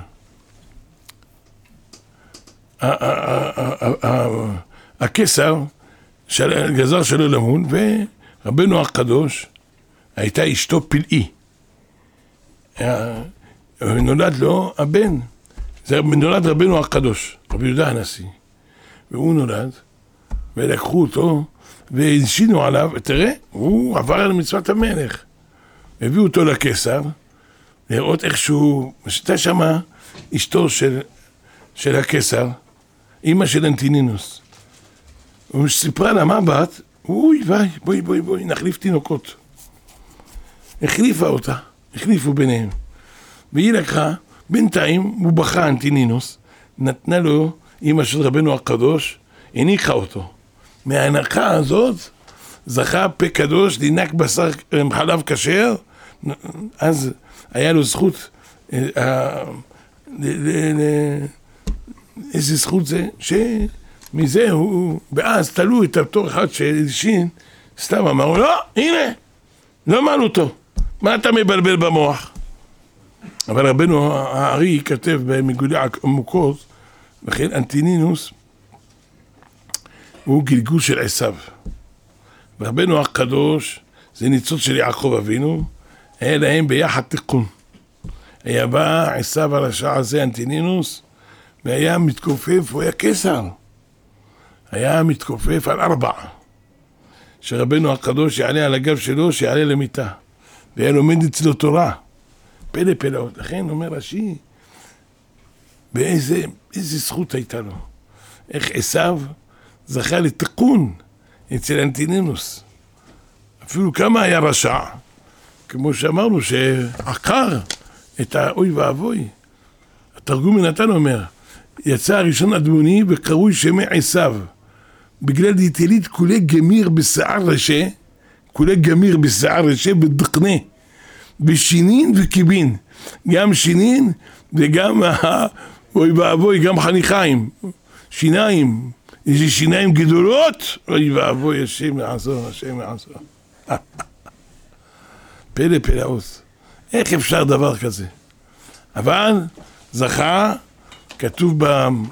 הקיסר גזר שלא למול, ורבנו הקדוש הייתה אשתו פלאי. נולד לו הבן. זה נולד רבנו הקדוש, רבי יהודה הנשיא. והוא נולד, ולקחו אותו, והנשינו עליו, תראה, הוא עבר על מצוות המלך. הביאו אותו לקיסר, לראות איכשהו, הייתה שמה אשתו של, של הקיסר, אמא של אנטינינוס. הוא סיפרה לה, מה בת? אוי, ביי, בואי, בואי, בואי, נחליף תינוקות. החליפה אותה, החליפו ביניהם. והיא לקחה, בינתיים הוא בכה אנטינינוס, נתנה לו אמא של רבנו הקדוש, הניחה אותו. מההנחה הזאת זכה פה קדוש, דינק בשר חלב כשר, אז היה לו זכות, איזה זכות זה, שמזה הוא, ואז תלו את אותו אחד שהלשין, סתם אמרו, לא, הנה, לא מעלו אותו, מה אתה מבלבל במוח? אבל רבנו הארי כתב במגולי עמוקות, לכן אנטינינוס הוא גלגול של עשיו. ורבנו הקדוש זה ניצוץ של יעקב אבינו, היה להם ביחד תיקון. היה בא עשיו על השעה הזה אנטינינוס, והיה מתכופף, הוא היה קיסר. היה מתכופף על ארבע. שרבנו הקדוש יעלה על הגב שלו, שיעלה למיטה. והיה לומד אצלו תורה. פלא פלאות. לכן אומר רש"י, באיזה איזה זכות הייתה לו. איך עשיו זכה לתיקון אצל אנטינינוס. אפילו כמה היה רשע, כמו שאמרנו, שעקר את האוי ואבוי. התרגום מנתן אומר, יצא הראשון אדמוני וקרוי שמי עשיו, בגלל דיטלית כולי גמיר בשיער רשע, כולי גמיר בשיער רשע בדקנה, בשינין וקיבין, גם שינין וגם אוי ואבוי, גם חניכיים, שיניים, איזה שיניים גדולות, אוי ואבוי, השם יעזור, השם יעזור. פלא פלאות, איך אפשר דבר כזה? אבל זכה, כתוב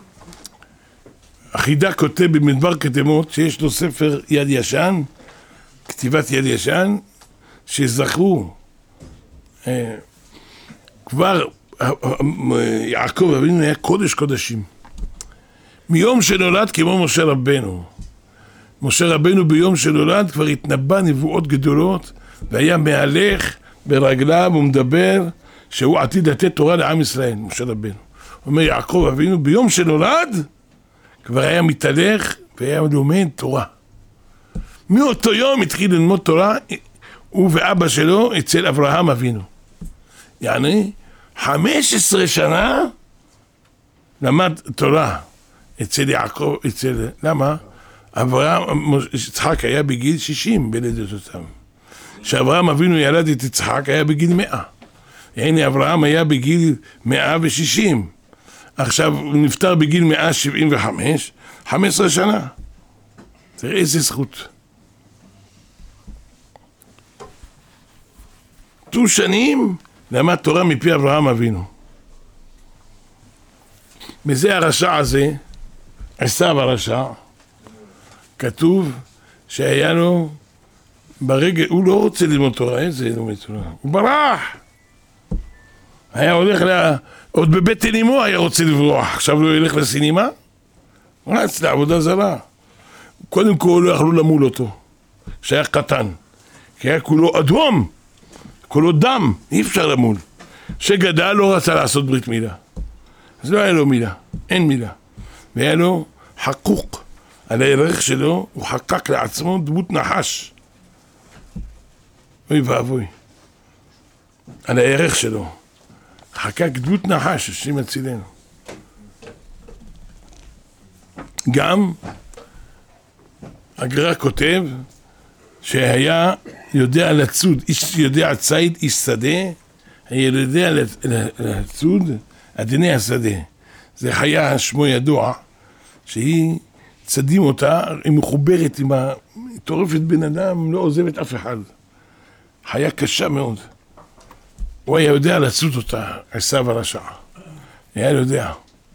בחידה כותב במדבר כתמות, שיש לו ספר יד ישן, כתיבת יד ישן, שזכו אה, כבר יעקב אבינו היה קודש קודשים. מיום שנולד כמו משה רבנו. משה רבנו ביום שנולד כבר התנבא נבואות גדולות, והיה מהלך ברגליו ומדבר שהוא עתיד לתת תורה לעם ישראל, משה רבנו. אומר יעקב אבינו ביום שנולד כבר היה מתהלך והיה לומד תורה. מאותו יום התחיל ללמוד תורה הוא ואבא שלו אצל אברהם אבינו. יעני חמש עשרה שנה למד תורה אצל יעקב, אצל, למה? אברהם, יצחק היה בגיל שישים בלידת אותם. כשאברהם אבינו ילד את יצחק היה בגיל מאה. הנה אברהם היה בגיל מאה ושישים. עכשיו הוא נפטר בגיל מאה שבעים וחמש, חמש עשרה שנה. תראה איזה זכות. תו שנים למד תורה מפי אברהם אבינו. מזה הרשע הזה, עשיו הרשע, כתוב שהיה לו ברגע, הוא לא רוצה ללמוד תורה, איזה ללמוד תורה? הוא ברח! היה הולך לה, עוד בבית אלימו היה רוצה לברוח, עכשיו לא ילך לסינימה? רץ לעבודה זרה. קודם כל לא יכלו למול אותו, שהיה קטן, כי היה כולו אדום, כולו דם, אי אפשר למול. שגדל לא רצה לעשות ברית מילה. אז לא היה לו מילה, אין מילה. והיה לו חקוק על הערך שלו, הוא חקק לעצמו דמות נחש. אוי ואבוי. על הערך שלו. חקק דמות נחש, השם יצילנו. גם הגר"א כותב שהיה יודע לצוד, איש יודע ציד איש שדה, היה יודע לצוד עדני השדה. זה חיה שמו ידוע, שהיא צדים אותה, היא מחוברת עם הטורפת בן אדם, לא עוזבת אף אחד. חיה קשה מאוד. הוא היה יודע לצוד אותה, עשיו הרשע. היה יודע.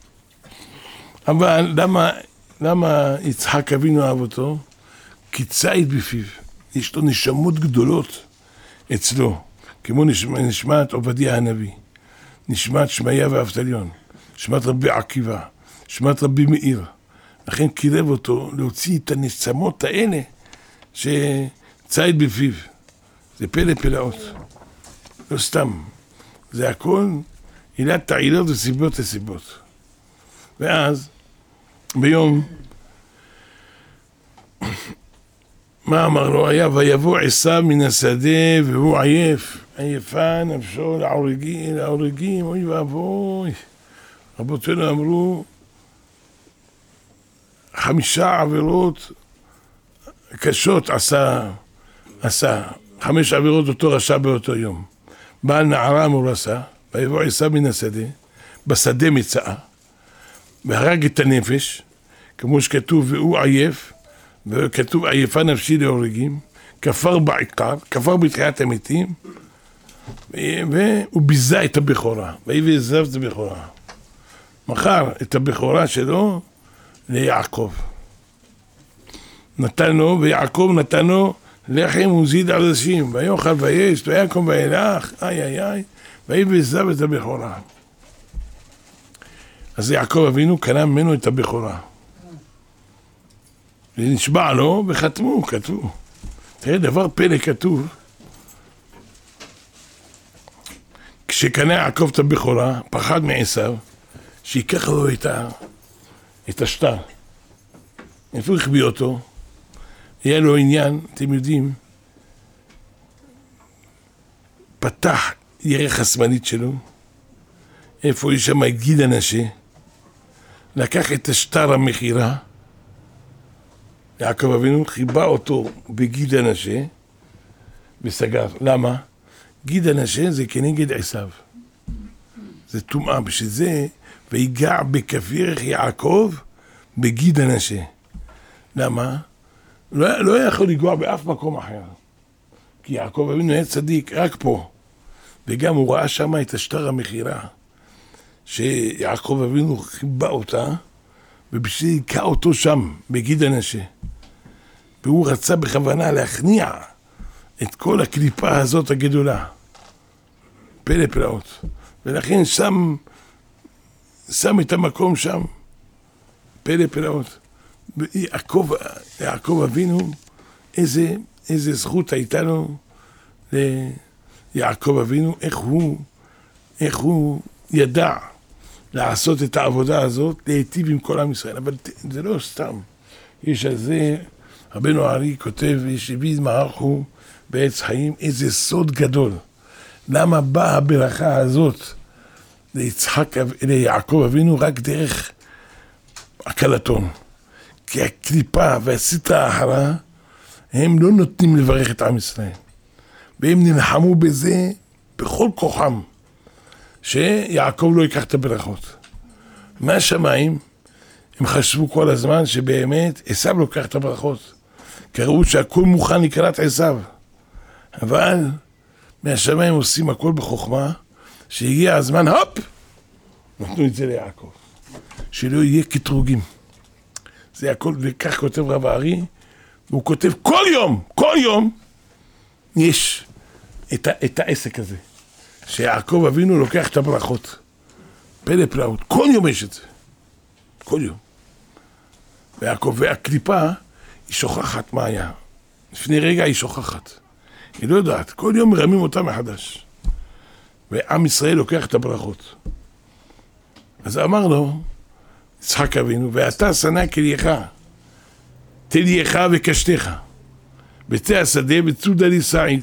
אבל למה, למה יצחק אבינו אהב אותו? כי ציד בפיו. יש לו נשמות גדולות אצלו, כמו נשמע, נשמת עובדיה הנביא, נשמת שמעיה ואבטליון, נשמת רבי עקיבא, נשמת רבי מאיר. לכן קירב אותו להוציא את הנשמות האלה שציד בפיו. זה פלא פלאות. לא סתם. זה הכל עילת העילות וסיבות לסיבות. ואז ביום מה אמר לו? היה ויבוא עשיו מן השדה והוא עייף, עייפה נפשו לעורגים, לעורגים, אוי ואבוי. רבותינו אמרו חמישה עבירות קשות עשה, עשה, חמש עבירות אותו רשע באותו יום. בעל נערה מורסה, ויבוא עשיו מן השדה, בשדה מצאה, והרג את הנפש, כמו שכתוב והוא עייף, וכתוב עייפה נפשי להורגים, כפר בעיקר, כפר בתחיית המתים, והוא ביזה את הבכורה, ויביא עשיו את הבכורה. מכר את הבכורה שלו ליעקב. נתנו, ויעקב נתנו לחם וזיד עדשים, ויאכל וישת, ויקום וילך, איי איי איי, ויביא עשיו את הבכורה. אז יעקב אבינו קנה ממנו את הבכורה. ונשבע לו וחתמו, כתבו. תראה, דבר פלא כתוב. כשקנה יעקב את הבכורה, פחד מעשיו, שיקח לו את, ה... את השטר. איפה הוא החביא אותו? היה לו עניין, אתם יודעים, פתח ירך השמאלית שלו, איפה יש שם את גיד הנשה, לקח את השטר המכירה, יעקב אבינו חיבה אותו בגיד הנשה, וסגר. למה? גיד הנשה זה כנגד עשיו. זה טומאה, בשביל זה, ויגע בכף ירך יעקב בגיד הנשה. למה? לא, לא יכול לגוע באף מקום אחר. כי יעקב אבינו היה צדיק, רק פה. וגם הוא ראה שם את השטר המכירה, שיעקב אבינו חיבה אותה, ובשביל יקע אותו שם, בגיד הנשה. והוא רצה בכוונה להכניע את כל הקליפה הזאת הגדולה. פלא פלאות. ולכן שם, שם את המקום שם. פלא פלאות. יעקב, יעקב אבינו, איזה, איזה זכות הייתה לו ליעקב אבינו, איך הוא, איך הוא ידע לעשות את העבודה הזאת, להיטיב עם כל עם ישראל. אבל זה לא סתם. יש על זה, רבנו הארי כותב, יש הביא מערכו בעץ חיים, איזה סוד גדול. למה באה הברכה הזאת ליצחק, ליעקב אבינו רק דרך הקלטון? כי הקליפה והסטרה האחרה, הם לא נותנים לברך את עם ישראל. והם נלחמו בזה בכל כוחם, שיעקב לא ייקח את הברכות. מהשמיים, הם חשבו כל הזמן שבאמת עשיו לוקח את הברכות. קראו שהכל מוכן לקראת עשיו. אבל מהשמיים עושים הכל בחוכמה, שהגיע הזמן, הופ! נתנו את זה ליעקב. שלא יהיה קטרוגים. זה הכל, וכך כותב רב הארי, והוא כותב כל יום, כל יום, יש את, את העסק הזה. שיעקב אבינו לוקח את הברכות. פלא פלאות. כל יום יש את זה. כל יום. ויעקב, והקליפה, היא שוכחת מה היה. לפני רגע היא שוכחת. היא לא יודעת. כל יום מרמים אותה מחדש. ועם ישראל לוקח את הברכות. אז אמר לו, יצחק אבינו, ואתה שנא כלייך, תלייך וקשתך. בצא השדה בצודה לי סעיד.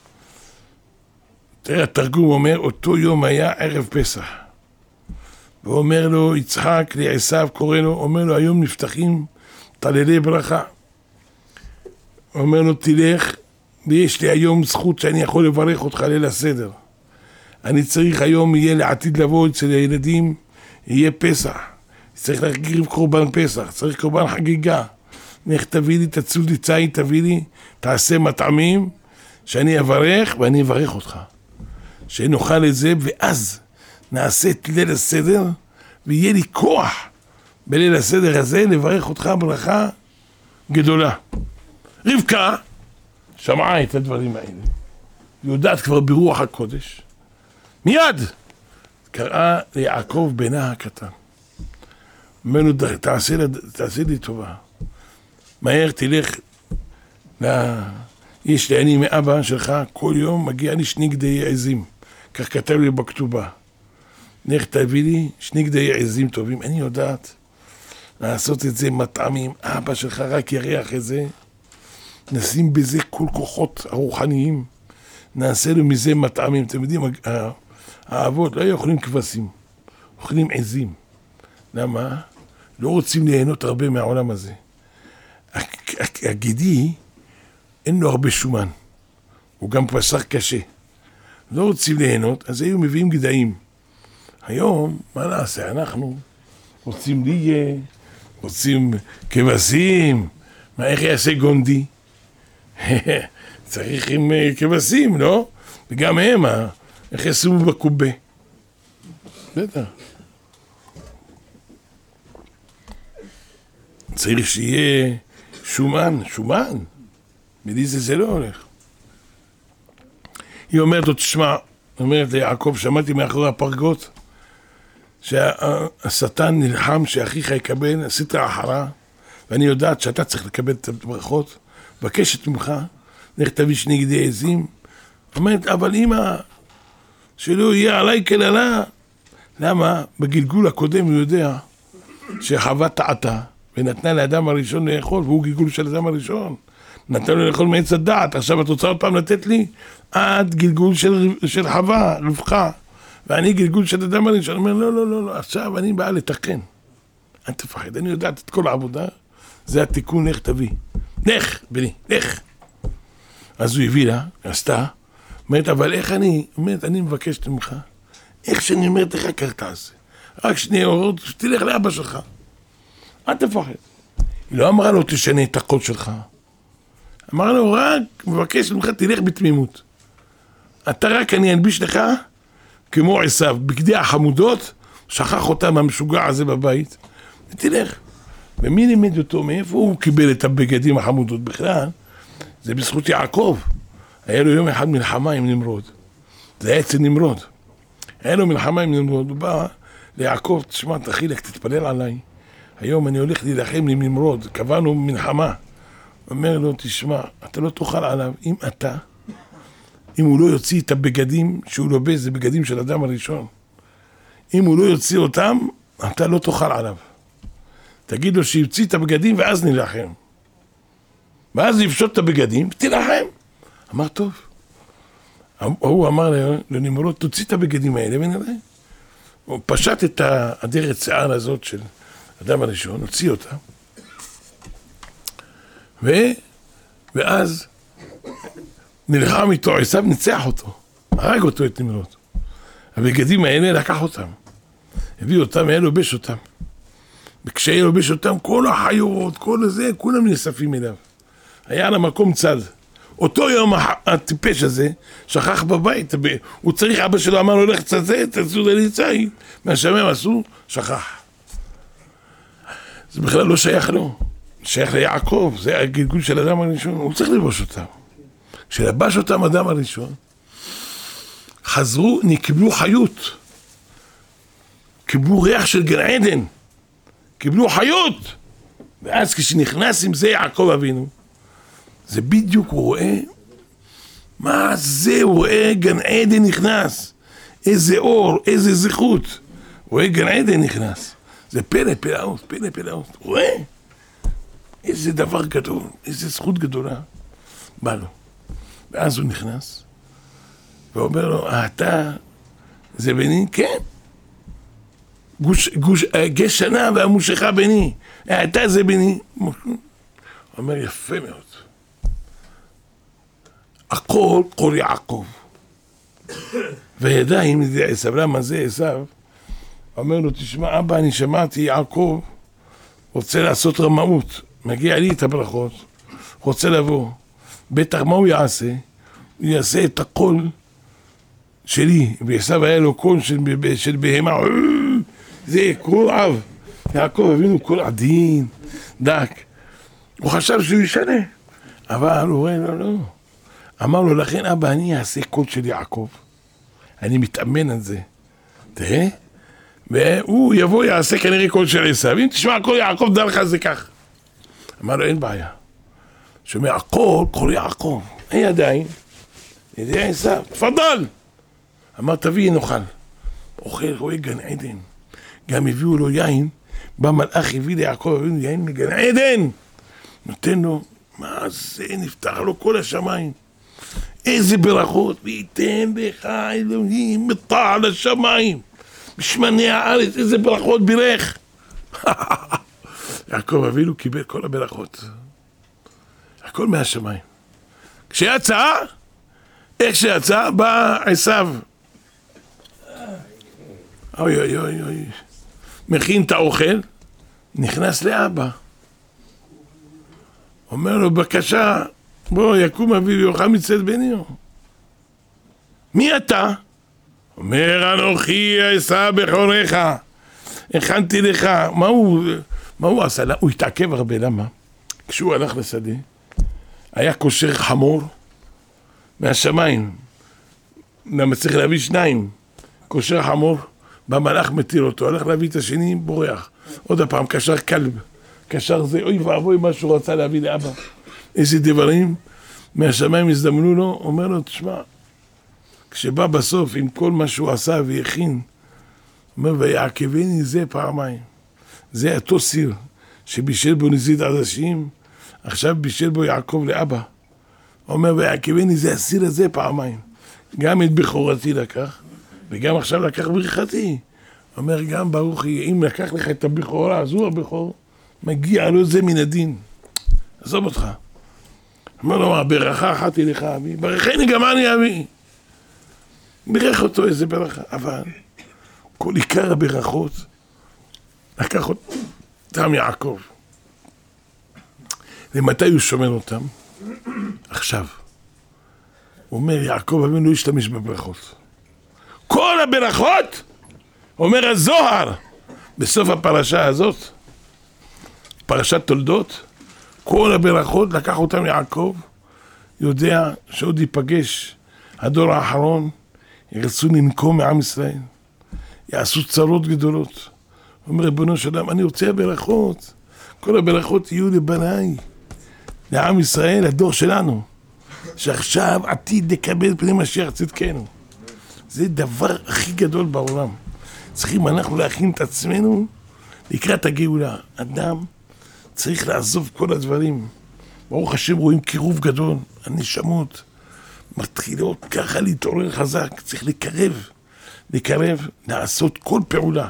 תראה, התרגום אומר, אותו יום היה ערב פסח. ואומר לו, יצחק לעשיו קורא לו, אומר לו, היום נפתחים תללי ברכה. אומר לו, תלך, ויש לי היום זכות שאני יכול לברך אותך ליל הסדר. אני צריך היום, יהיה לעתיד לבוא אצל הילדים, יהיה פסח. צריך להקריב קורבן פסח, צריך קורבן חגיגה. איך תביא לי, תצוד לי ציד, תביא לי, תעשה מטעמים, שאני אברך ואני אברך אותך. שנאכל את זה, ואז נעשה את ליל הסדר, ויהיה לי כוח בליל הסדר הזה לברך אותך ברכה גדולה. רבקה שמעה את הדברים האלה, יודעת כבר ברוח הקודש, מיד קראה ליעקב בנה הקטן. אומר לו, תעשה, תעשה לי טובה, מהר תלך, לה... יש לי אני מאבא שלך, כל יום מגיע לי שני גדי עזים, כך כתב לי בכתובה. נלך תביא לי שני גדי עזים טובים, אני יודעת לעשות את זה מטעמים, אבא שלך רק ירח את זה, נשים בזה כל כוחות הרוחניים, נעשה לו מזה מטעמים. אתם יודעים, האבות לא אוכלים כבשים, אוכלים עזים. למה? לא רוצים ליהנות הרבה מהעולם הזה. הגידי, אין לו הרבה שומן, הוא גם בשר קשה. לא רוצים ליהנות, אז היו מביאים גדיים. היום, מה נעשה? אנחנו רוצים ליה, רוצים כבשים. מה, איך יעשה גונדי? צריך עם כבשים, לא? וגם הם, איך יעשו בקובה? בטח. צריך שיהיה שומן, שומן. בלי זה זה לא הולך. היא אומרת לו, תשמע, אומרת ליעקב, שמעתי מאחורי הפרגות, שהשטן נלחם שאחיך יקבל, עשית אחרה, ואני יודעת שאתה צריך לקבל את הברכות, מבקשת ממך, לך תביא שני גדי עזים. אומרת, אבל אמא, שלא יהיה עליי כללה. למה? בגלגול הקודם הוא יודע שחווה טעתה, ונתנה לאדם הראשון לאכול, והוא גלגול של אדם הראשון. נתן לו לאכול מעץ הדעת, עכשיו את רוצה עוד פעם לתת לי? עד גלגול של, של חווה, רווחה, ואני גלגול של אדם הראשון. אני אומר, לא, לא, לא, לא, עכשיו אני בא לתקן. אל תפחד, אני יודעת את כל העבודה, זה התיקון, לך תביא. לך, בני, לך. אז הוא הביא לה, עשתה, אומרת, אבל איך אני, אומרת, אני מבקשת ממך, איך שאני אומרת לך, כך תעשה. רק שני אורות, תלך לאבא שלך. אל תפחד. היא לא אמרה לו, תשנה את הקול שלך. אמרה לו, רק מבקש ממך, תלך בתמימות. אתה רק, אני אנביש לך, כמו עשיו, בגדי החמודות, שכח אותם המשוגע הזה בבית, ותלך. ומי לימד אותו, מאיפה הוא קיבל את הבגדים החמודות בכלל? זה בזכות יעקב. היה לו יום אחד מלחמה עם נמרוד. זה היה אצל נמרוד. היה לו מלחמה עם נמרוד, הוא בא ליעקב, תשמע, תחילק, תתפלל עליי. היום אני הולך להילחם עם נמרוד, קבענו מלחמה. אומר לו, תשמע, אתה לא תאכל עליו, אם אתה, אם הוא לא יוציא את הבגדים שהוא לובש, זה בגדים של אדם הראשון. אם הוא לא יוציא אותם, אתה לא תאכל עליו. תגיד לו שיוציא את הבגדים ואז נלחם. ואז יפשוט את הבגדים ותילחם. אמר טוב. הוא אמר לנמרוד, תוציא את הבגדים האלה ונראה. הוא פשט את הדרת שיער הזאת של אדם הראשון, הוציא אותה. ו... ואז נלחם איתו, עשיו ניצח אותו. הרג אותו את נמרוד. הבגדים האלה לקח אותם. הביא אותם, היה לובש אותם. וכשהיה לובש אותם, כל החיות, כל הזה, כולם נאספים אליו. היה על המקום צד. אותו יום הטיפש הזה, שכח בבית, הוא צריך, אבא שלו אמר לו, לך צזה, תצאו לליצאי, מהשמיים עשו, שכח. זה בכלל לא שייך לו, שייך ליעקב, זה הגלגול של אדם הראשון, הוא צריך לבוש אותם. כשלבש אותם אדם הראשון, חזרו, נקבלו חיות, קיבלו ריח של גן עדן, קיבלו חיות, ואז כשנכנס עם זה יעקב אבינו, זה בדיוק הוא רואה, מה זה, הוא רואה גן עדן נכנס, איזה אור, איזה זכות, הוא רואה גן עדן נכנס, זה פלא פלאות, פלא פלאות, הוא רואה, איזה דבר גדול, איזה זכות גדולה, בא לו, ואז הוא נכנס, ואומר לו, אתה, זה בני? כן, גוש, גוש, גש שנה והמושכה בני, אתה זה בני, הוא אומר יפה מאוד, הכל קור יעקב, וידיים זה עשיו, למה זה עשיו? אומר לו, תשמע אבא, אני שמעתי יעקב רוצה לעשות רמאות, מגיע לי את הברכות, רוצה לבוא, בטח מה הוא יעשה? הוא יעשה את הקול שלי, ועשיו היה לו קול של, של בהמה, זה קול אב, יעקב אבינו קול עדין, דק, הוא חשב שהוא ישנה, אבל הוא רואה לו, לא, אמר לו, לכן אבא, אני אעשה קול של יעקב, אני מתאמן על זה, תראה, והוא יבוא יעשה כנראה קול של עשיו, אם תשמע קול יעקב דע לך זה כך, אמר לו, אין בעיה, שומע קול, קול יעקב, אין ידיים, ידי עשיו, תפדל, אמר תביא נאכל, אוכל, רואה גן עדן, גם הביאו לו יין, בא מלאך הביא ליעקב, הביאו יין מגן עדן, נותן לו, מה זה, נפתח לו כל השמיים, איזה ברכות, וייתן לך אלוהים מטע על השמיים, בשמני הארץ, איזה ברכות בירך. יעקב אבינו קיבל כל הברכות, הכל מהשמיים. כשיצא, איך שיצא, בא עשיו, אוי אוי אוי אוי, מכין את האוכל, נכנס לאבא, אומר לו, בבקשה, בוא יקום אבי ויאכל מצד בני. מי אתה? אומר, אנוכי עשיו בכורך, הכנתי לך. מה הוא, מה הוא עשה? הוא התעכב הרבה, למה? כשהוא הלך לשדה, היה קושר חמור מהשמיים, למה צריך להביא שניים, קושר חמור, במלאך מתיר אותו, הלך להביא את השני, בורח, עוד הפעם קשר כלב, קשר זה, אוי ואבוי מה שהוא רצה להביא לאבא, איזה דברים, מהשמיים הזדמנו לו, אומר לו, תשמע, כשבא בסוף עם כל מה שהוא עשה והכין, אומר, ויעקבני זה פעמיים. זה אותו סיר שבישל בו נזיד עדשים, עכשיו בישל בו יעקב לאבא. אומר, ויעקבני זה הסיר הזה פעמיים. גם את בכורתי לקח, וגם עכשיו לקח ברכתי. אומר, גם ברוך יהיה, אם לקח לך את הבכורה, אז הוא הבכור, מגיע לו זה מן הדין. עזוב אותך. אומר לו, מה, ברכה אחת היא לך אבי, ברכני גם אני אבי. ברך אותו איזה ברכה, אבל כל עיקר הברכות, לקח אותם יעקב. ומתי הוא שומר אותם? עכשיו. הוא אומר, יעקב אבינו לא ישתמש בברכות. כל הברכות, אומר הזוהר, בסוף הפרשה הזאת, פרשת תולדות, כל הברכות לקח אותם יעקב, יודע שעוד ייפגש הדור האחרון, ירצו לנקום מעם ישראל, יעשו צרות גדולות. הוא אומר, ריבונו של עולם, אני רוצה הברכות, כל הברכות יהיו לבניי, לעם ישראל, הדור שלנו, שעכשיו עתיד לקבל פני משיח צדקנו. זה דבר הכי גדול בעולם. צריכים אנחנו להכין את עצמנו לקראת הגאולה. אדם צריך לעזוב כל הדברים. ברוך השם רואים קירוב גדול, הנשמות מתחילות ככה להתעורר חזק, צריך לקרב, לקרב, לעשות כל פעולה.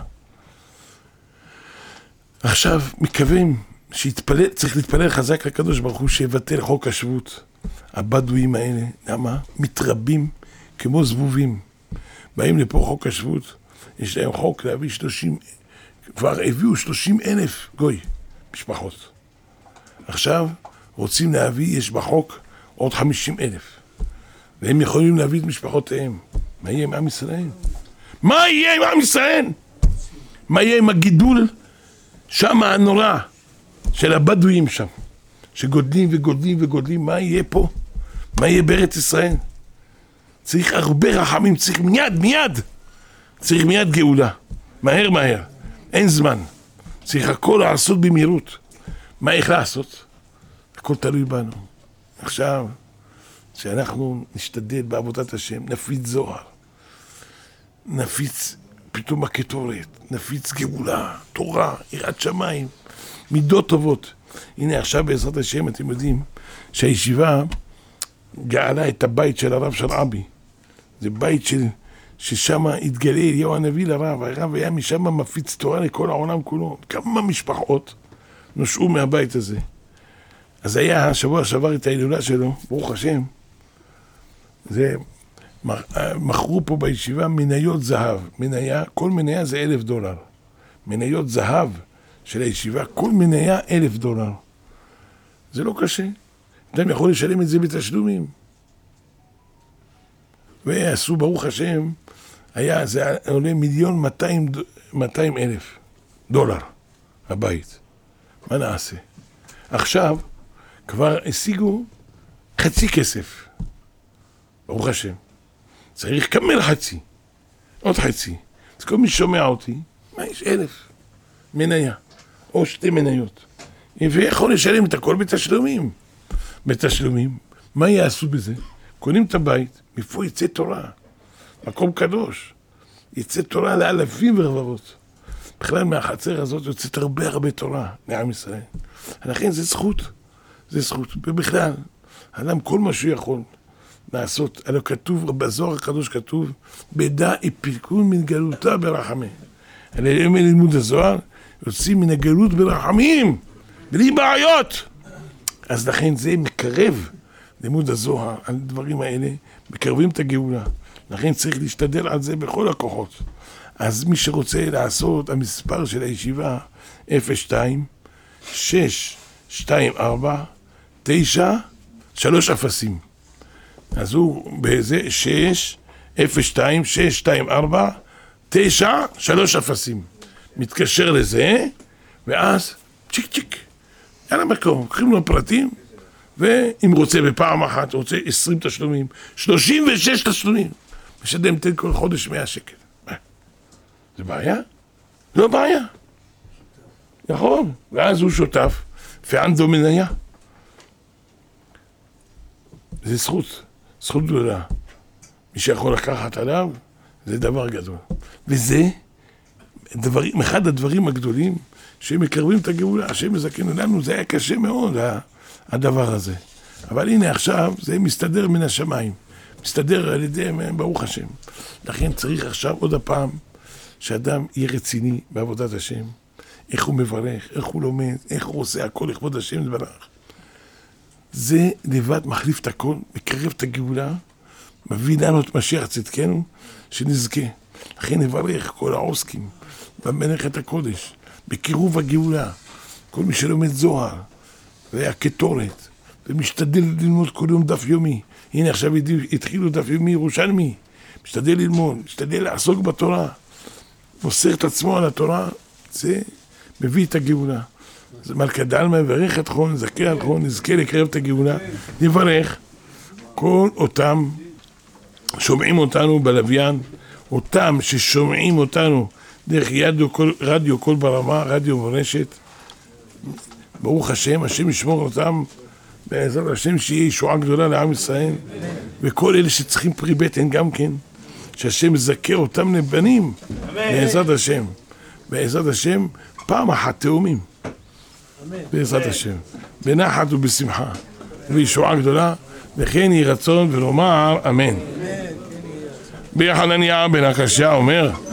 עכשיו מקווים שיתפלל, צריך להתפלל חזק לקדוש ברוך הוא שיבטל חוק השבות. הבדואים האלה, למה? מתרבים כמו זבובים. באים לפה חוק השבות, יש להם חוק להביא שלושים, כבר הביאו שלושים אלף גוי, משפחות. עכשיו רוצים להביא, יש בחוק עוד חמישים אלף. והם יכולים להביא את משפחותיהם. מה יהיה עם עם ישראל? מה יהיה עם עם ישראל? מה יהיה עם הגידול שם הנורא של הבדואים שם, שגודלים וגודלים וגודלים? מה יהיה פה? מה יהיה בארץ ישראל? צריך הרבה רחמים, צריך מיד, מיד. צריך מיד גאולה. מהר, מהר. אין זמן. צריך הכל לעשות במהירות. מה איך לעשות? הכל תלוי בנו. עכשיו, שאנחנו נשתדל בעבודת השם, נפיץ זוהר, נפיץ פתאום הקטורת, נפיץ גאולה, תורה, יראת שמיים, מידות טובות. הנה עכשיו בעזרת השם אתם יודעים שהישיבה גאלה את הבית של הרב שרעבי. זה בית של, ששם התגלה אליהו הנביא לרב, הרב היה משם מפיץ תורה לכל העולם כולו. כמה משפחות נושעו מהבית הזה. אז היה השבוע שעבר את ההילולה שלו, ברוך השם, זה, מכרו פה בישיבה מניות זהב, מניה, כל מניה זה אלף דולר. מניות זהב של הישיבה, כל מניה אלף דולר. זה לא קשה. אתם יכולים לשלם את זה בתשלומים. ועשו ברוך השם, היה, זה עולה מיליון מאתיים, מאתיים אלף דולר הבית. מה נעשה? עכשיו כבר השיגו חצי כסף. ברוך השם. צריך כמל חצי. עוד חצי. אז כל מי שומע אותי, מה יש? אלף מניה. או שתי מניות. ויכול לשלם את הכל בתשלומים. בתשלומים. מה יעשו בזה? קונים את הבית, מפה יצא תורה. מקום קדוש. יצא תורה לאלפים ורבבות. בכלל מהחצר הזאת יוצאת הרבה הרבה תורה לעם ישראל. לכן זה זכות. זה זכות. ובכלל, אדם כל מה שהוא יכול לעשות. הלא כתוב, בזוהר הקדוש כתוב, בדע אפיקון מן גלותה ברחמי. על ימי לימוד הזוהר, יוצאים מן הגלות ברחמים, בלי בעיות. אז לכן זה מקרב לימוד הזוהר, על הדברים האלה, מקרבים את הגאולה. לכן צריך להשתדל על זה בכל הכוחות. אז מי שרוצה לעשות, המספר של הישיבה, אפס שתיים שש שתיים ארבע תשע שלוש אפסים. אז הוא באיזה שש אפס שתיים שש שתיים ארבע תשע שלוש אפסים. מתקשר לזה, ואז צ'יק צ'יק. יאללה מקום, קחים לו פרטים, ואם רוצה בפעם אחת, רוצה עשרים תשלומים, שלושים ושש תשלומים. משדם תן כל חודש מאה שקל. זה בעיה? לא בעיה. נכון. ואז הוא שותף, וענדו מניה. זה זכות, זכות גדולה. מי שיכול לקחת עליו, זה דבר גדול. וזה דברים, אחד הדברים הגדולים שמקרבים את הגאולה, השם מזכנו לנו, זה היה קשה מאוד, הדבר הזה. אבל הנה עכשיו, זה מסתדר מן השמיים. מסתדר על ידי, ברוך השם. לכן צריך עכשיו עוד הפעם, שאדם יהיה רציני בעבודת השם. איך הוא מברך, איך הוא לומד, איך הוא עושה הכל לכבוד השם יתברך. זה לבד מחליף את הכל, מקרב את הגאולה, מביא לנו את משיח צדקנו, שנזכה. לכן נברך כל העוסקים במלאכת הקודש, בקירוב הגאולה, כל מי שלומד זוהר, והקטורת, ומשתדל ללמוד כל יום דף יומי. הנה עכשיו התחילו דף יומי ירושלמי, משתדל ללמוד, משתדל לעסוק בתורה, מוסר את עצמו על התורה, זה מביא את הגאולה. זה מלכה דלמה, יברך את חון, זכה על חון, נזכה לקרב את הגאולה, נברך כל אותם שומעים אותנו בלוויין, אותם ששומעים אותנו דרך רדיו, רדיו כל ברמה, רדיו מורשת, ברוך השם, השם ישמור אותם, בעזרת השם שיהיה ישועה גדולה לעם ישראל, וכל אלה שצריכים פרי בטן גם כן, שהשם יזכה אותם לבנים, בעזרת השם, בעזרת השם, פעם אחת תאומים, בעזרת השם, בנחת ובשמחה, וישועה גדולה, וכן יהי רצון ולומר אמן. ביחנניה בן הקשיא אומר,